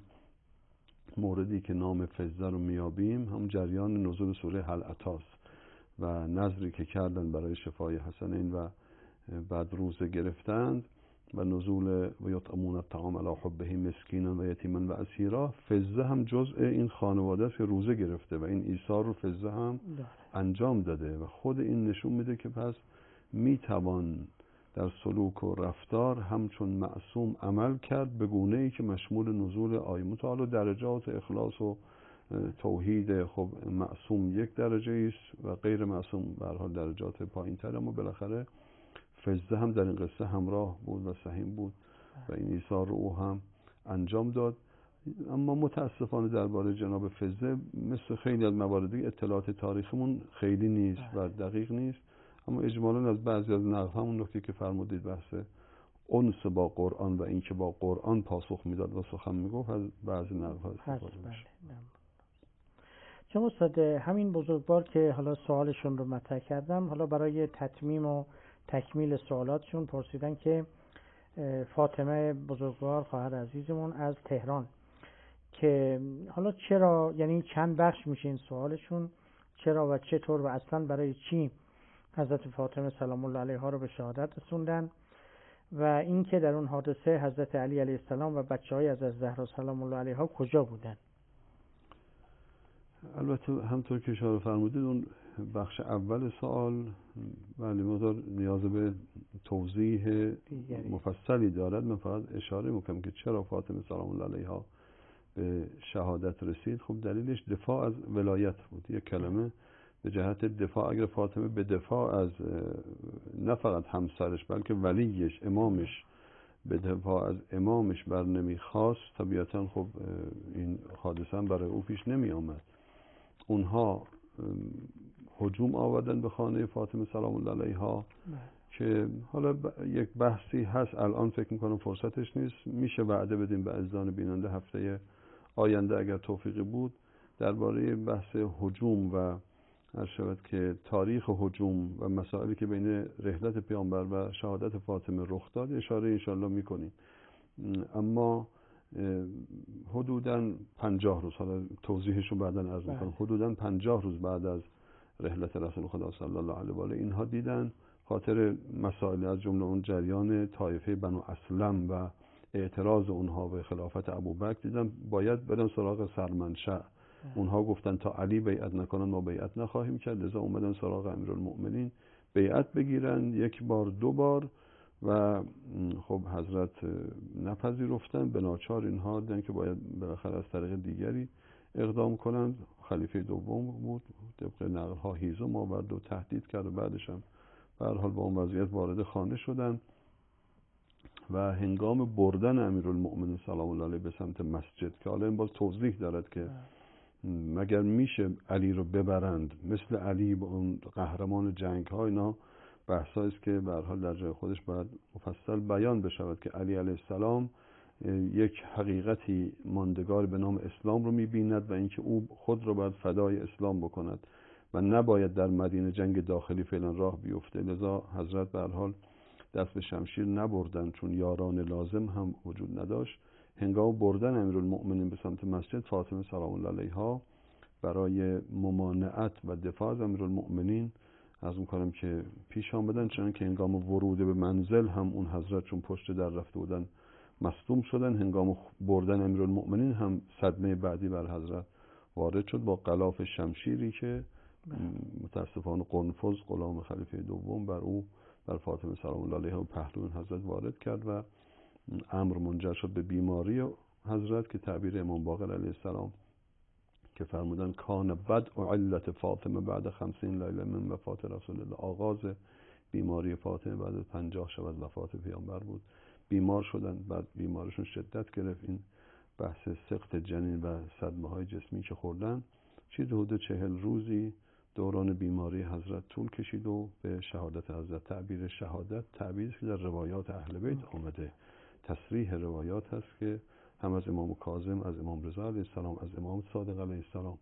موردی که نام فزه رو میابیم هم جریان نزول سوره هل اتاست و نذری که کردن برای شفای حسنین و بعد روزه گرفتند و نزول و یطعمون الطعام علی حبه مسکینا و یتیما و اسیرا. فزه هم جزء این خانواده است که روزه گرفته و این ایثار رو فزه هم انجام داده و خود این نشون میده که پس میتوان در سلوک و رفتار همچون معصوم عمل کرد به گونه‌ای که مشمول نزول آیه متعال. درجات اخلاص و توحید خب معصوم یک درجه است و غیر معصوم به هر حال درجات پایین‌تر، اما بالاخره فزه هم در این قصه همراه بود و سهیم بود و این ایثار رو او هم انجام داد. اما متاسفانه درباره جناب فزه مثل خیلی از مواردی اطلاعات تاریخمون خیلی نیست و دقیق نیست، اما اجمالاً از بعضی از نقل همون نکته که فرمودید بحث انس با قرآن و اینکه با قرآن پاسخ میداد و سخن میگفت از بعضی نقل ها استفاده میشه. چون استاد همین بزرگوار که حالا سوالشون رو مطرح کردم، حالا برای تتمیم و تکمیل سوالاتشون پرسیدن که فاطمه بزرگوار خواهر عزیزمون از تهران که حالا چرا، یعنی چند بخش میشه این سوالشون، چرا و چطور و اصلا برای چی حضرت فاطمه سلام الله علیها رو به شهادت رسوندن و اینکه در اون حادثه حضرت علی علیه السلام و بچه‌های از زهرا سلام الله علیها کجا بودن. البته همطور که اشاره فرمودید اون بخش اول سوال ولی مقدار نیاز به توضیح مفصلی دارد. من فقط اشاره میکنم که چرا فاطمه سلام الله علیها به شهادت رسید. خب دلیلش دفاع از ولایت بود. یک کلمه به جهت دفاع، اگر فاطمه به دفاع از نه فقط همسرش بلکه ولیش امامش به دفاع از امامش بر نمیخواست، طبیعتا خب این حادثه برای او پیش نمی آمد. اونها هجوم آوردن به خانه فاطمه سلام الله علیها که حالا یک بحثی هست، الان فکر میکنم فرصتش نیست، میشه وعده بدیم به عزیزان بیننده هفته آینده اگر توفیقی بود درباره بحث هجوم و هر شود که تاریخ هجوم و مسائلی که بین رحلت پیامبر و شهادت فاطمه رخ داد اشاره انشالله میکنیم. اما حدوداً 50 روز، حالا توضیحش رو بعداً عرض میکنم، حدوداً 50 روز بعد از رحلت رسول خدا صلی الله علیه و آله اینها دیدن خاطر مسائل از جمله اون جریان طایفه بنو اسلم و اعتراض اونها به خلافت ابوبکر دیدن باید برن سراغ سرمنشأ. اونها گفتن تا علی بیعت نکنن ما بیعت نخواهیم کرد، لذا اومدن سراغ امیرالمؤمنین بیعت بگیرن، یک بار دو بار و خب حضرت نپذیرفتن. به ناچار اینها دیدن که باید بالاخره از طریق دیگری اقدام کنند. خلیفه دوم بود، طبق نقل ها هیزم آورد و تهدید کرد و بعدش هم به هر حال با اون وضعیت وارد خانه شدن و هنگام بردن امیرالمؤمنین سلام الله علیه به سمت مسجد که حالا این باز توضیح دارد که مگر میشه علی رو ببرند مثل علی با اون قهرمان جنگ ها، اینا بحثایی است که به هر حال در جای خودش باید مفصل بیان بشود که علی علیه السلام یک حقیقتی ماندگار به نام اسلام رو میبیند و اینکه او خود رو باید فدای اسلام بکند و نباید در مدینه جنگ داخلی فعلا راه بیفته. لذا حضرت به هر حال دست به شمشیر نبردن چون یاران لازم هم وجود نداشت. هنگام بردن امیرالمؤمنین به سمت مسجد، فاطمه سلام الله علیها برای ممانعت و دفاع از امیرالمؤمنین از میکنم که پیش آمدن، چون که هنگام ورود به منزل هم اون حضرت چون پشت در رفته بودن مصدوم شدن. هنگام بردن امیرالمؤمنین هم صدمه بعدی بر حضرت وارد شد با غلاف شمشیری که متاسفانه قنفذ غلام خلیفه دوم بر فاطمه سلام الله علیها و پهلوی حضرت وارد کرد و امر منجر شد به بیماری حضرت که تعبیر امام باقر علیه السلام که فرمودن کان بدء علت فاطمه بعد 50 لیله من وفات رسول الله، آغاز بیماری فاطمه بعد 50 شب از وفات پیامبر بود. بیمار شدن، بعد بیمارشون شدت گرفت، این بحث سقط جنین و صدمه های جسمی که خوردن، چیز حدود 40 روزی دوران بیماری حضرت طول کشید و به شهادت حضرت. تعبیر شهادت تعبیری که در روایات اهل بیت آمده، تصریح روایات هست که هم از امام کاظم، از امام رضا علیه السلام، از امام صادق علیه السلام،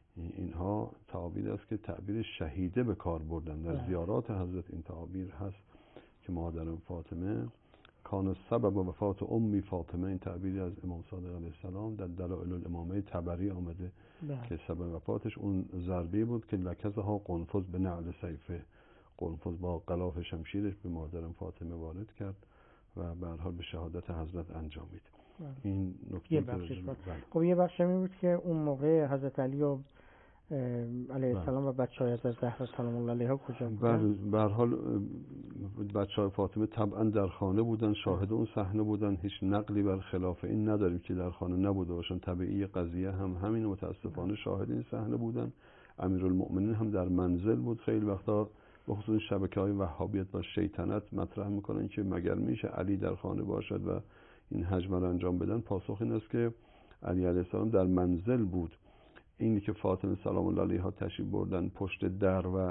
اینها تعبیر است که تعبیر شهیده به کار بردن. در زیارات حضرت این تعبیر هست که مادرم فاطمه کان سبب وفات امی فاطمه، این تعبیری از امام صادق علیه السلام در دلائل الامامه طبری آمده که سبب وفاتش اون ضربه بود که لکزها قنفذ به نعل سیفه، قنفذ با غلاف شمشیرش به مادرم فاطمه وارد کرد و به هر حال به شهادت حضرت انجامید. این نکته خب یه بخش می بود که اون موقع حضرت علی و علیه السلام و بچه‌های از زهرا سلام الله علیها کجا بودن؟ به هر حال بچه‌های فاطمه طبعا در خانه بودن، شاهد اون صحنه بودن، هیچ نقلی بر خلاف این نداریم که در خانه نبوده باشن. طبیعی قضیه هم همین، متاسفانه شاهد این صحنه بودن. امیرالمؤمنین هم در منزل بود. خیلی وقتا به خصوص شبکه‌های وهابیت و شیطنت مطرح میکنن که مگر میشه علی در خانه باشد و این حجم را انجام بدن. پاسخ این است که علی علیه السلام در منزل بود. اینی که فاطمه سلام الله علیها تشریف بردن پشت در و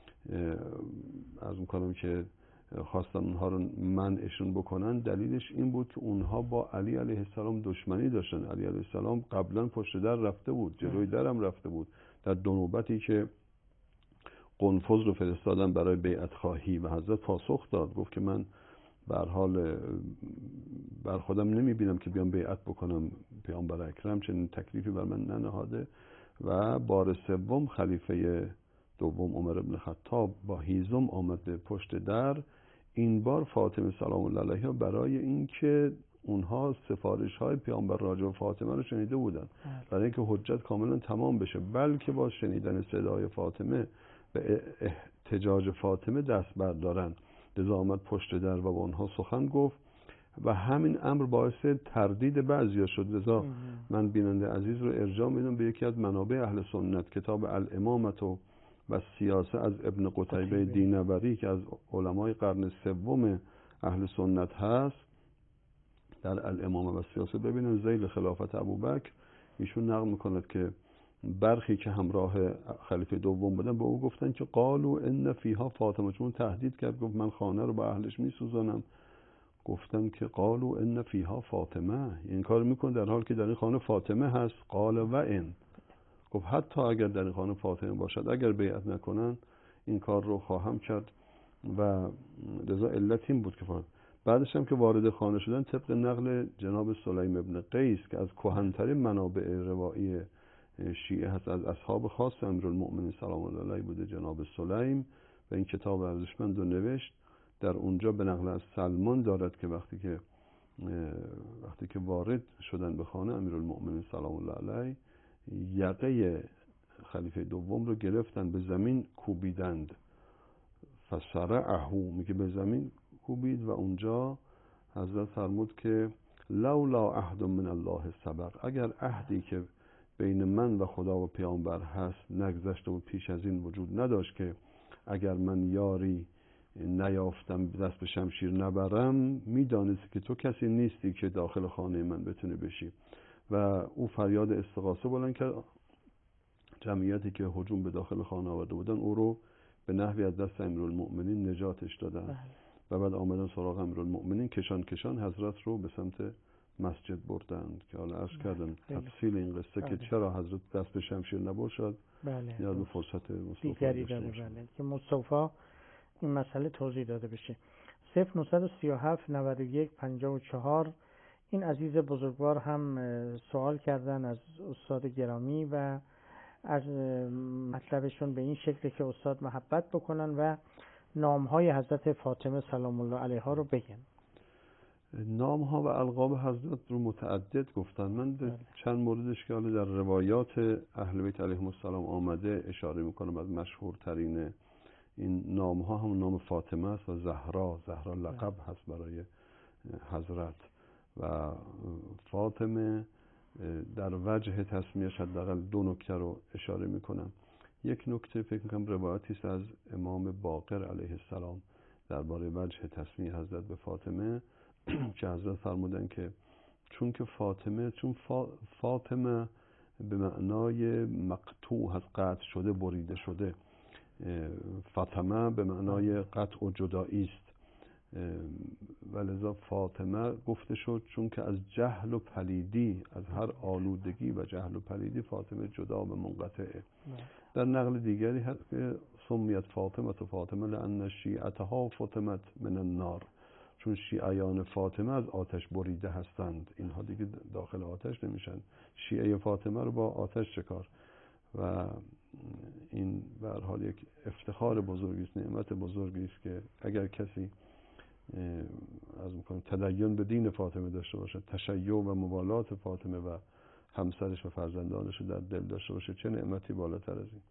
از اون کارم که خواستن اونها رو منعشون بکنن، دلیلش این بود که اونها با علی علیه السلام دشمنی داشتن. علی علیه السلام قبلا پشت در رفته بود، جلوی درم رفته بود. در دو نوبتی که قنفذ رو فرستادن برای بیعت خواهی و حضرت پاسخ داد، گفت که من به هر حال بر خودم نمیبینم که بیام بیعت بکنم، پیامبر اکرم چنین تکلیفی بر من ننهاده. و بار سوم خلیفه دوم عمر بن خطاب با هیزم آمد به پشت در. این بار فاطمه سلام الله علیها برای اینکه اونها سفارش های پیامبر راجع به فاطمه رو شنیده بودن، برای اینکه حجت کاملا تمام بشه، بلکه با شنیدن صدای فاطمه به احتجاج فاطمه دست بردارن. لذا آمد پشت در و با اونها سخن گفت و همین امر باعث تردید بعضیا شد. لذا من بیننده عزیز رو ارجاع میدم به یکی از منابع اهل سنت، کتاب الامامت و سیاسه از ابن قتیبه دینوری که از علمای قرن سوم اهل سنت هست. در الامامه و سیاسه ببینن ذیل خلافت ابوبکر ایشون نقل میکند که برخی که همراه خلیفه دوم بودن به او گفتن که قالوا ان فیها فاطمه، چون تهدید کرد، گفت من خانه رو با اهلش میسوزانم. گفتن که قالوا ان فیها فاطمه، این کار میکنه در حال که در این خانه فاطمه هست. قال و ان، گفت حتی اگر در این خانه فاطمه باشد اگر بیعت نکنن این کار رو خواهم کرد. و لذا علت این بود که بعدش هم که وارد خانه شدن طبق نقل جناب سلیم ابن قیس که از کهن‌ترین منابع روایی شیعه هست، از اصحاب خاص امیرالمؤمنین سلام الله علیه بوده جناب سلیم و این کتاب ارزشمند رو نوشت. در اونجا به نقل از سلمان دارد که وقتی که وارد شدن به خانه امیرالمؤمنین سلام الله علیه یقه خلیفه دوم رو گرفتن به زمین کوبیدند. فسرعه، میگه به زمین کوبید و اونجا حضرت فرمود که لولا عهد من الله سبق، اگر عهدی که بین من و خدا و پیامبر هست نگذشته و پیش از این وجود نداشت که اگر من یاری نیافتم دست به شمشیر نبرم، میدانستی که تو کسی نیستی که داخل خانه من بتونه بشی. و او فریاد استغاثه بلند کرد. جمعیتی که هجوم به داخل خانه آورده بودن او رو به نحوی از دست امیرالمؤمنین نجاتش دادن. و بعد آمدن سراغ امیرالمؤمنین، کشان حضرت رو به سمت مسجد بردند که حالا عرض کردم تفصیل این قصه که چرا حضرت دست به شمشیر نبرد شد یا به فرصت دیگری داره که مصطفی این مسئله توضیح داده بشه. 0937 91 54 این عزیز بزرگوار هم سوال کردن از استاد گرامی و از مطلبشون به این شکل که استاد محبت بکنن و نامهای حضرت فاطمه سلام الله علیها رو بگن. نامها و القاب حضرت رو متعدد گفتن. من چند موردش که حالا در روایات اهل بیت علیهم السلام آمده اشاره میکنم. از مشهورترین این نامها هم نام فاطمه است و زهرا لقب هست برای حضرت. و فاطمه در وجه تسمیه‌اش حداقل دو نکته رو اشاره میکنم. یک نکته فکر میکنم روایتی است از امام باقر علیه السلام درباره وجه تسمیه حضرت به فاطمه که حضرت فرمودن که چون فاطمه به معنای مقطوع از قطع شده، بریده شده. فاطمه به معنای قطع و جدایی است و لذا فاطمه گفته شد چون که از جهل و پلیدی، از هر آلودگی و جهل و پلیدی فاطمه جدا و منقطعه. در نقل دیگری هست که سمیت فاطمه لأن شیعتها فاطمت من النار، چون شیعیان فاطمه از آتش بریده هستند، اینها دیگه داخل آتش نمیشن. شیعه فاطمه رو با آتش چکار. و این به هر حال یک افتخار بزرگی است، نعمت بزرگی است که اگر کسی از میکنم تدین به دین فاطمه داشته باشه، تشیع و موالات فاطمه و همسرش و فرزندانش رو در دل داشته باشه، چه نعمتی بالاتر از این.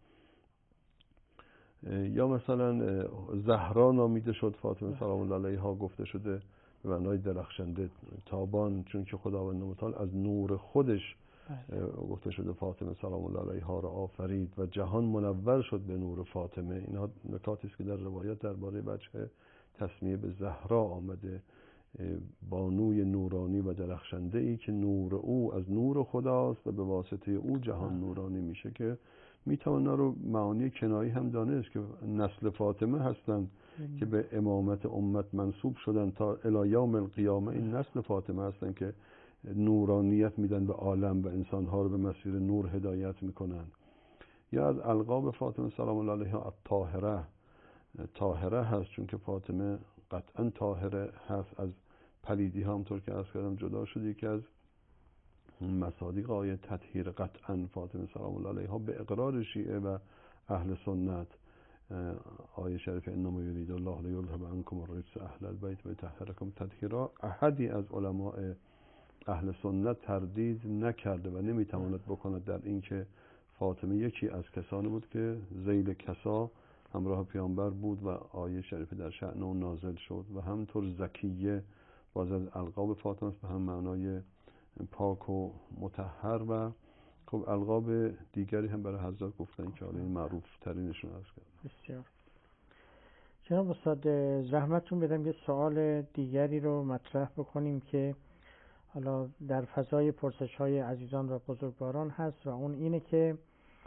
یا مثلا زهرا نامیده شد فاطمه سلام الله علیها، گفته شده به معنای درخشنده، تابان، چون که خداوند متعال از نور خودش گفته شده فاطمه سلام الله علیها را آفرید و جهان منور شد به نور فاطمه. اینها نکاتی است که در روایات درباره وجه تسمیه به زهرا آمده، بانوی نورانی و درخشنده ای که نور او از نور خداست و به واسطه او جهان نورانی میشه، که میتوان رو معانی کنایی هم دانست که نسل فاطمه هستند که به امامت امت منصوب شدن تا الی یوم القیامه. این نسل فاطمه هستند که نورانیت میدن به عالم و انسانها رو به مسیر نور هدایت میکنن. یا از القاب فاطمه سلام الله علیها طاهره هست، چون که فاطمه قطعا طاهره هست، از پلیدی ها همطور که عرض کردم جدا شد. یکی از مصادیق آیه تطهیر قطعا فاطمه سلام الله علیها به اقرار شیعه و اهل سنت، آیه شریف انما یرید الله لیذهب عنکم الرجس اهل البیت و یطهرکم تطهیرا، احدی از علماء اهل سنت تردید نکرده و نمیتواند بکند در این که فاطمه یکی از کسانی بود که ذیل کسا همراه پیامبر بود و آیه شریف در شأن اون نازل شد و همینطور زکیه باز از القاب فاطمه است به هم معنای پاک و مطهر و خب القاب دیگری هم برای حضرت گفتن که حالا این معروف ترینشون عرض کردم. بسیار جناب استاد زحمتتون بدم یه سوال دیگری رو مطرح بکنیم که حالا در فضای پرسش های عزیزان و بزرگواران هست و اون اینه که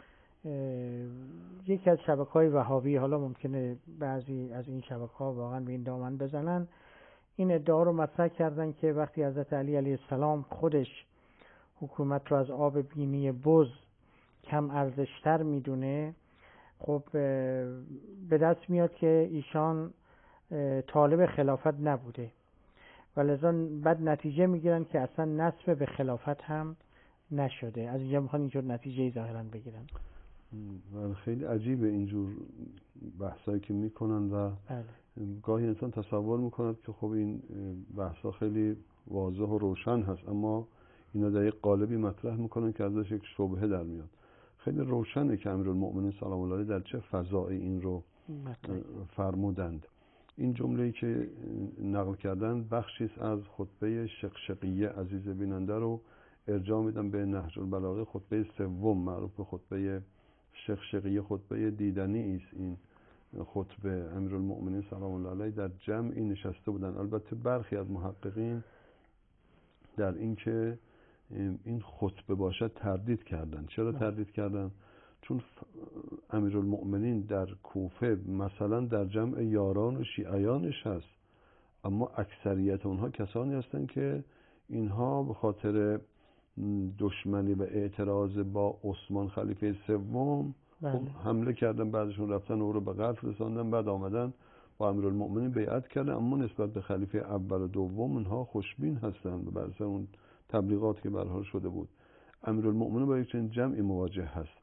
یکی از شبکه‌های وهابی، حالا ممکنه بعضی از این شبکه‌ها واقعا به این دامن بزنن، این ادعا رو مطرح کردن که وقتی حضرت علی علیه السلام خودش حکومت رو از آب بینی بز کم ارزشتر میدونه، خب به دست میاد که ایشان طالب خلافت نبوده و لذا بعد نتیجه میگیرن که اصلا نسب به خلافت هم نشده. از اینجا میخوان اینجور نتیجه ظاهرا بگیرن. و خیلی عجیبه اینجور بحثایی که میکنن و گاهی انسان تصور میکند که خب این بحثا خیلی واضح و روشن هست، اما اینا در یک قالبی مطرح میکنن که ازش یک شبهه در میاد. خیلی روشنه که امیرالمؤمنین سلام الله علیه در چه فضایی این رو فرمودند. این جمله‌ای که نقل کردن بخشی از خطبه شقشقیه عزیز بیننده رو ارجاع میدم به نهج البلاغه، خطبه سوم معروف به خطبه شقشقیه. خطبه دیدنی است این خطبه. امیرالمؤمنین سلام الله علیه در جمعی نشسته بودن. البته برخی از محققین در این که این خطبه باشد تردید کردن. چرا تردید کردن؟ چون امیرالمؤمنین در کوفه مثلا در جمع یاران و شیعیانش هست، اما اکثریت اونها کسانی هستند که اینها به خاطر دشمنی و اعتراض با عثمان خلیفه سوم حمله کردن، بعدشون رفتن او رو به قتل رساندن، بعد آمدن با امیرالمؤمنین بیعت کردن، اما نسبت به خلیفه اول و دوم اونها خوشبین هستند به بر اون تبلیغات که برها شده بود. امیرالمؤمنین با یک چنین جمعی مواجه هست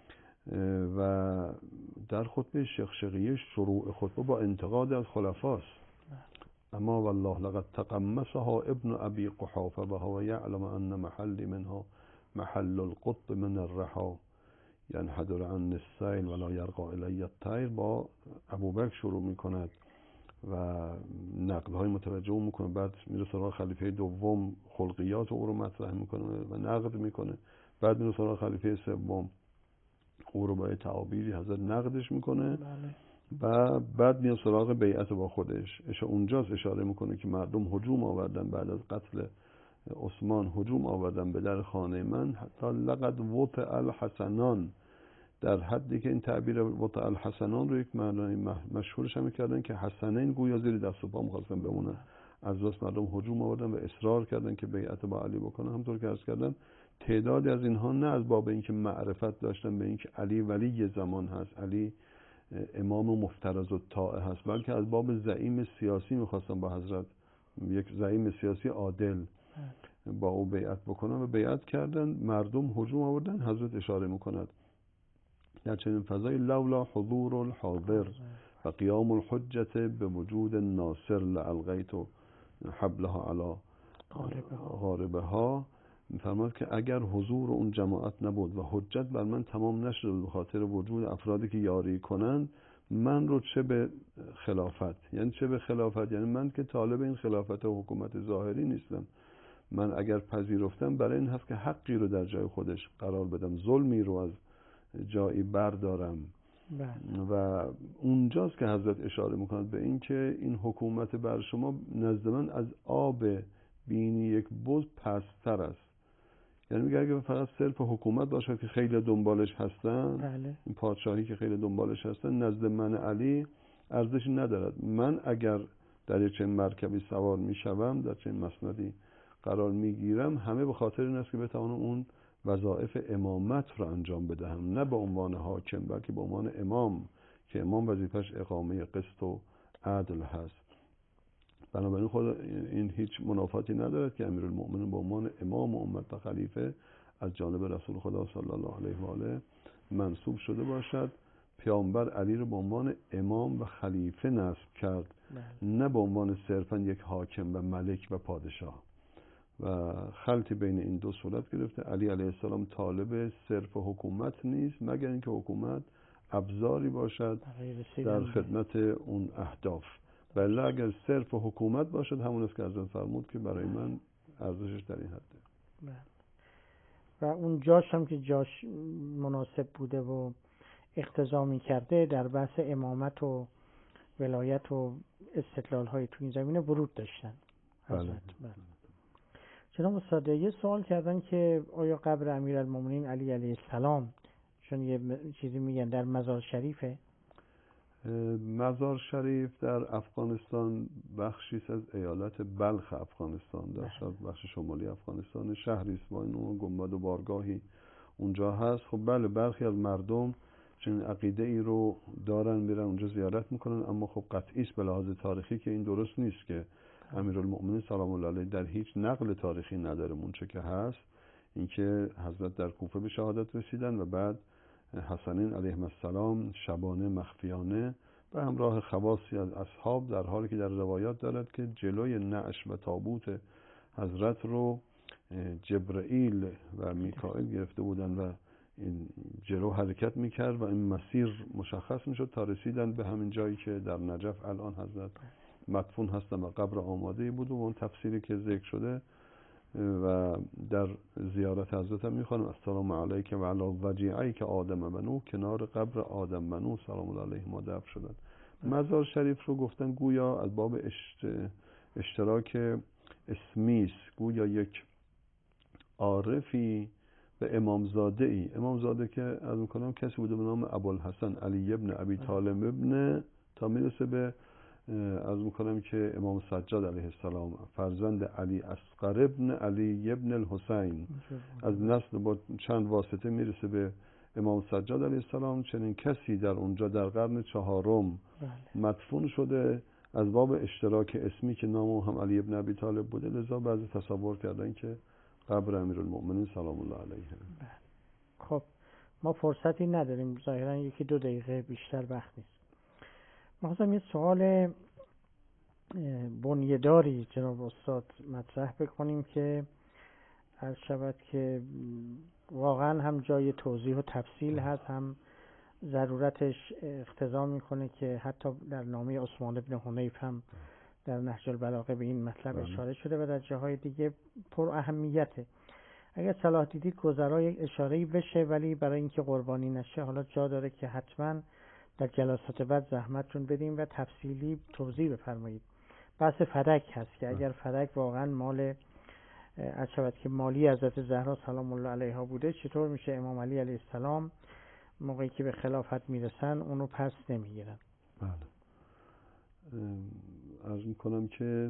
و در خطبه شقشقیه شروع خطبه با انتقاد از خلفاست. اما والله لقد تقمصها ابن ابي قحافه وهو يعلم ان محل منها محل القطب من الرحا ينحدر عن السيل ولا يرقى الي الطير. با ابوبکر شروع میکند و نقدهای متوجه میکنه، بعد میره سراغ خلیفه دوم خلقیات او رو مطرح میکنه و نقد میکنه، بعد میره سراغ خلیفه سوم او رو با تعابیری حضرت نقدش میکنه و بعد میاد سراغ بیعت با خودش. اونجاست اشاره میکنه که مردم هجوم آوردن بعد از قتل عثمان، هجوم آوردن به در خانه من حتی لقد وطئ الحسنان، در حدی که این تعبیر وطئ الحسنان رو یک معنای مشهورش هم کردن که حسنین گویا زیر دست و پا می‌خواستن بمونن. از بس مردم هجوم آوردن و اصرار کردن که بیعت با علی بکنن. همونطور که عرض کردم تعدادی از اینها نه از باب اینکه معرفت داشتن به اینکه علی ولی زمان هست، علی امام مفترض الطاعه هست، بلکه از باب زعیم سیاسی میخواستن با حضرت، یک زعیم سیاسی عادل، با او بیعت بکنن و بیعت کردن. مردم هجوم آوردن. حضرت اشاره میکند در چنین فضای لولا حضور الحاضر و قیام الحجة به وجود الناصر لالقیت حبلها علی غاربها. میفرماد که اگر حضور اون جماعت نبود و حجت بر من تمام نشد به خاطر وجود افرادی که یاری کنند، من رو چه به خلافت، یعنی چه به خلافت، یعنی من که طالب این خلافت و حکومت ظاهری نیستم. من اگر پذیرفتم برای این هست که حقی رو در جای خودش قرار بدم، ظلمی رو از جایی بردارم. و اونجاست که حضرت اشاره میکند به این که این حکومت بر شما نزد من از آب بینی یک بز پستر است. یعنی میگه اگه فقط صرف حکومت باشد که خیلی دنبالش هستن، این پادشاهی که خیلی دنبالش هستن، نزد من علی ارزشی ندارد. من اگر در یک چنین مرکبی سوار میشوم، در چنین مسندی قرار میگیرم، همه به خاطر این است که بتوانم اون وظایف امامت رو انجام بدهم، نه به عنوان حاکم بلکه به عنوان امام، که امام وظیفش اقامه قسط و عدل هست. بنابراین خود این هیچ منافاتی ندارد که امیرالمؤمنین به عنوان امام امت و خلیفه از جانب رسول خدا صلی الله علیه و آله منصوب شده باشد. پیامبر علی رو به عنوان امام و خلیفه نصب کرد، نه به عنوان صرفا یک حاکم و ملک و پادشاه. و خلطی بین این دو صورت گرفته. علی علیه السلام طالب صرف حکومت نیست مگر اینکه حکومت ابزاری باشد در خدمت اون اهداف. بله اگر صرف حکومت باشد همون است که حضرت فرمود که برای من ارزشش در این حده. و اون جاش هم که جاش مناسب بوده و اقتضا کرده در بحث امامت و ولایت و استقلال های تو این زمینه ورود داشتن حضرت. بله. جناب استاد یه سوال کردن که آیا قبر امیرالمومنین علی علیه السلام، چون یه چیزی میگن در مزار شریفه؟ مزار شریف در افغانستان بخشی از ایالت بلخ افغانستان، در بخش شمالی افغانستان، شهری است با این گنبد و بارگاهی اونجا هست. خب بله برخی از مردم چون عقیده ای رو دارن میرن اونجا زیارت میکنن، اما خب قطعی است به لحاظ تاریخی که این درست نیست که امیرالمؤمنین سلام الله علیه در هیچ نقل تاریخی نداره. اونچه که هست اینکه حضرت در کوفه به شهادت رسیدن و بعد حسنین علیهم السلام شبانه مخفیانه به همراه خواصی از اصحاب، در حالی که در روایات دارد که جلوی نعش و تابوت حضرت رو جبرائیل و میکائیل گرفته بودن و این جلو حرکت میکرد و این مسیر مشخص میشد تا رسیدن به همین جایی که در نجف الان حضرت مدفون هستن و قبر آماده بود. و اون تفسیری که ذکر شده و در زیارت حضرت هم میخوانم السلام علیک و علی وجیعیک آدم و نوح، کنار قبر آدم و نوح سلام الله علیه ما دفن شدن. مزار شریف رو گفتن گویا از باب اشتراک اسمیس، گویا یک عارفی به امامزاده ای، امامزاده که از میکنم کسی بوده به نام ابوالحسن علی ابن ابی طالب ابن، تا میرسه به از میکنم که امام سجاد علیه السلام فرزند علی اصغر ابن علی ابن الحسین، از نسل با چند واسطه میرسه به امام سجاد علیه السلام. چنین کسی در اونجا در قرن چهارم مدفون شده از باب اشتراک اسمی که نام هم علی ابن ابی طالب بوده، لذا بعضی تصور کردن که قبر امیرالمؤمنین سلام الله علیه. خب ما فرصتی نداریم ظاهرا، یکی دو دقیقه بیشتر وقت نیست. می‌خواستم یه سوال بنیه‌داری جناب استاد مطرح بکنیم که عرض شود که واقعا هم جای توضیح و تفصیل هست، هم ضرورتش اقتضا میکنه که حتی در نامه عثمان بن حنیف هم در نهج البلاغه به این مطلب اشاره شده و در جاهای دیگه پر اهمیته. اگر صلاح دیدید گذرای اشاره‌ای بشه، ولی برای اینکه قربانی نشه حالا جا داره که حتما در جلسات بعد زحمتتون بدیم و تفصیلی توضیح بفرمایید. بحث فدک هست که اگر فدک واقعا مال شود که مالی حضرت زهرا سلام الله علیها بوده، چطور میشه امام علی علیه السلام موقعی که به خلافت میرسن اونو پس نمیگیرن؟ بله عرض میکنم که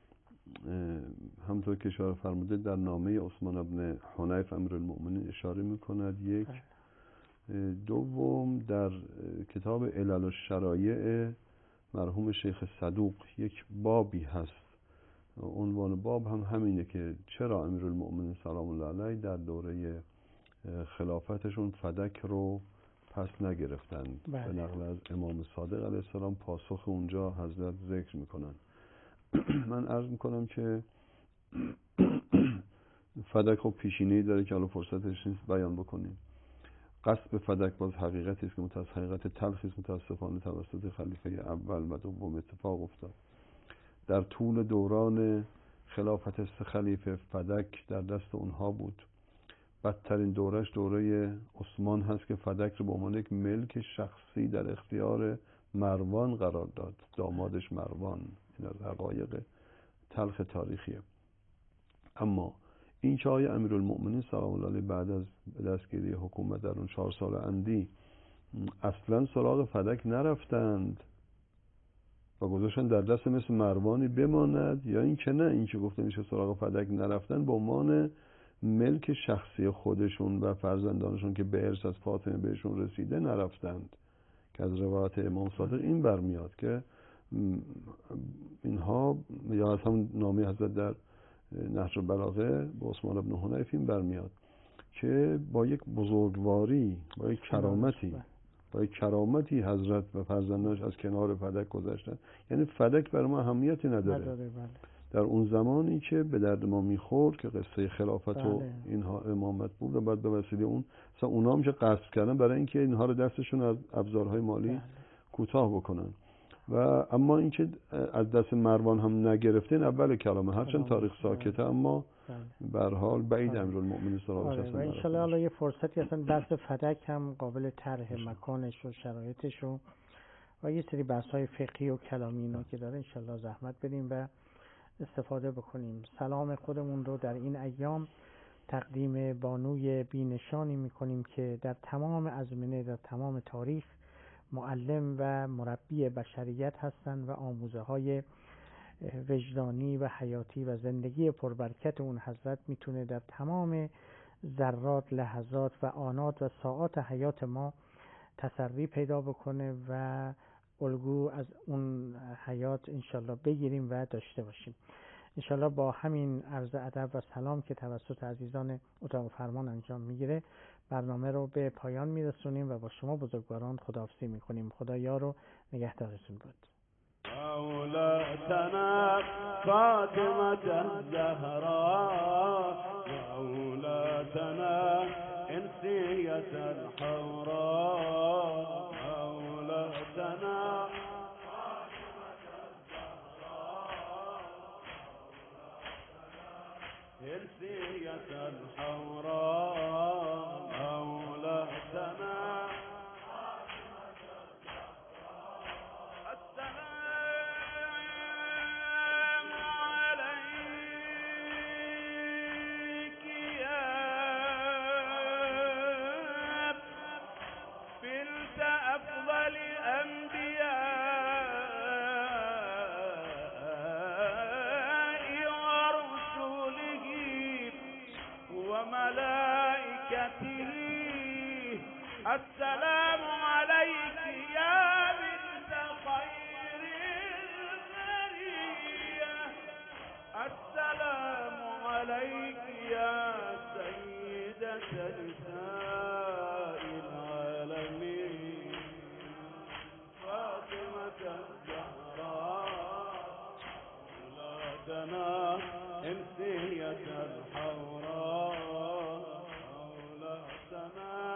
همطور که اشاره فرموده در نامه عثمان بن حنیف امیرالمؤمنین اشاره میکند. یک دوم در کتاب علل الشرایع مرحوم شیخ صدوق یک بابی هست، عنوان باب هم همینه که چرا امیرالمؤمنین سلام الله علیه در دوره خلافتشون فدک رو پس نگرفتند. به نقل از امام صادق علیه السلام پاسخ اونجا حضرت ذکر میکنن. من عرض میکنم که فدک خب پیشینه‌ای داره که حالا فرصتش نیست بیان بکنیم. قصب فدک باز حقیقتی است که حقیقت تلخی است متاسفانه توسط خلیفه اول و دوم اتفاق افتاد. در طول دوران خلافت سه خلیفه فدک در دست اونها بود. بدترین دورش دوره عثمان هست که فدک رو به عنوان یک ملک شخصی در اختیار مروان قرار داد، دامادش مروان. این از حقایق تلخ تاریخیه. اما این که آیا امیرالمؤمنین سلام الله علیه بعد از دستگیری حکومت در اون 4 سال اندی اصلا سراغ فدک نرفتند و گذاشتن در دست مثل مروانی بماند، یا این که نه، این که گفته میشه سراغ فدک نرفتن به عنوان ملک شخصی خودشون و فرزندانشون که به ارث از فاطمه بهشون رسیده نرفتند، که از روایت امام صادق این برمیاد که اینها، یا از همون نامه حضرت در نهج البلاغه به عثمان بن حنیف این برمیاد که با یک بزرگواری، با یک کرامتی حضرت و فرزندانش از کنار فدک گذشتن. یعنی فدک برای ما اهمیتی نداره. در اون زمانی که به درد ما میخورد که قصه خلافت و اینها امامت بود و بعد به وسیله اون مثلا اونا هم که قصد کردن برای اینکه اینها رو دستشون از ابزارهای مالی کوتاه بکنن و اما اینکه از دست مروان هم نگرفته این اول کلامه، هرچند تاریخ ساکته اما به هر حال بعید امیرالمؤمنین صلی الله علیه و و ان شاء الله یه فرصتی اصلا درس فدک هم قابل طرح مکانش و شرایطش و یه سری بحث‌های فقهی و کلامی اینا که داره ان شاء الله زحمت بدیم و استفاده بکنیم. سلام خودمون رو در این ایام تقدیم بانوی بینشانی میکنیم که در تمام ازمنه، در تمام تاریخ معلم و مربی بشریت هستند و آموزه های وجدانی و حیاتی و زندگی پربرکت اون حضرت میتونه در تمام ذرات، لحظات و آنات و ساعات حیات ما تسری پیدا بکنه و الگو از اون حیات انشالله بگیریم و داشته باشیم. انشالله با همین عرض ادب و سلام که توسط عزیزان اتاق فرمان انجام میگیره برنامه رو به پایان میرسونیم و با شما بزرگواران خداحافظی میکنیم. خدا یار و نگهدارتون بود. مولاتنا فاطمة الزهراء مولاتنا انسية الحوراء مولاتنا انسية الحوراء مولاتنا السلام عليك يا بنت خير البرية السلام عليك يا سيدة نساء العالمين فاطمة الزهراء ولادنا انسية الحوراء ولادنا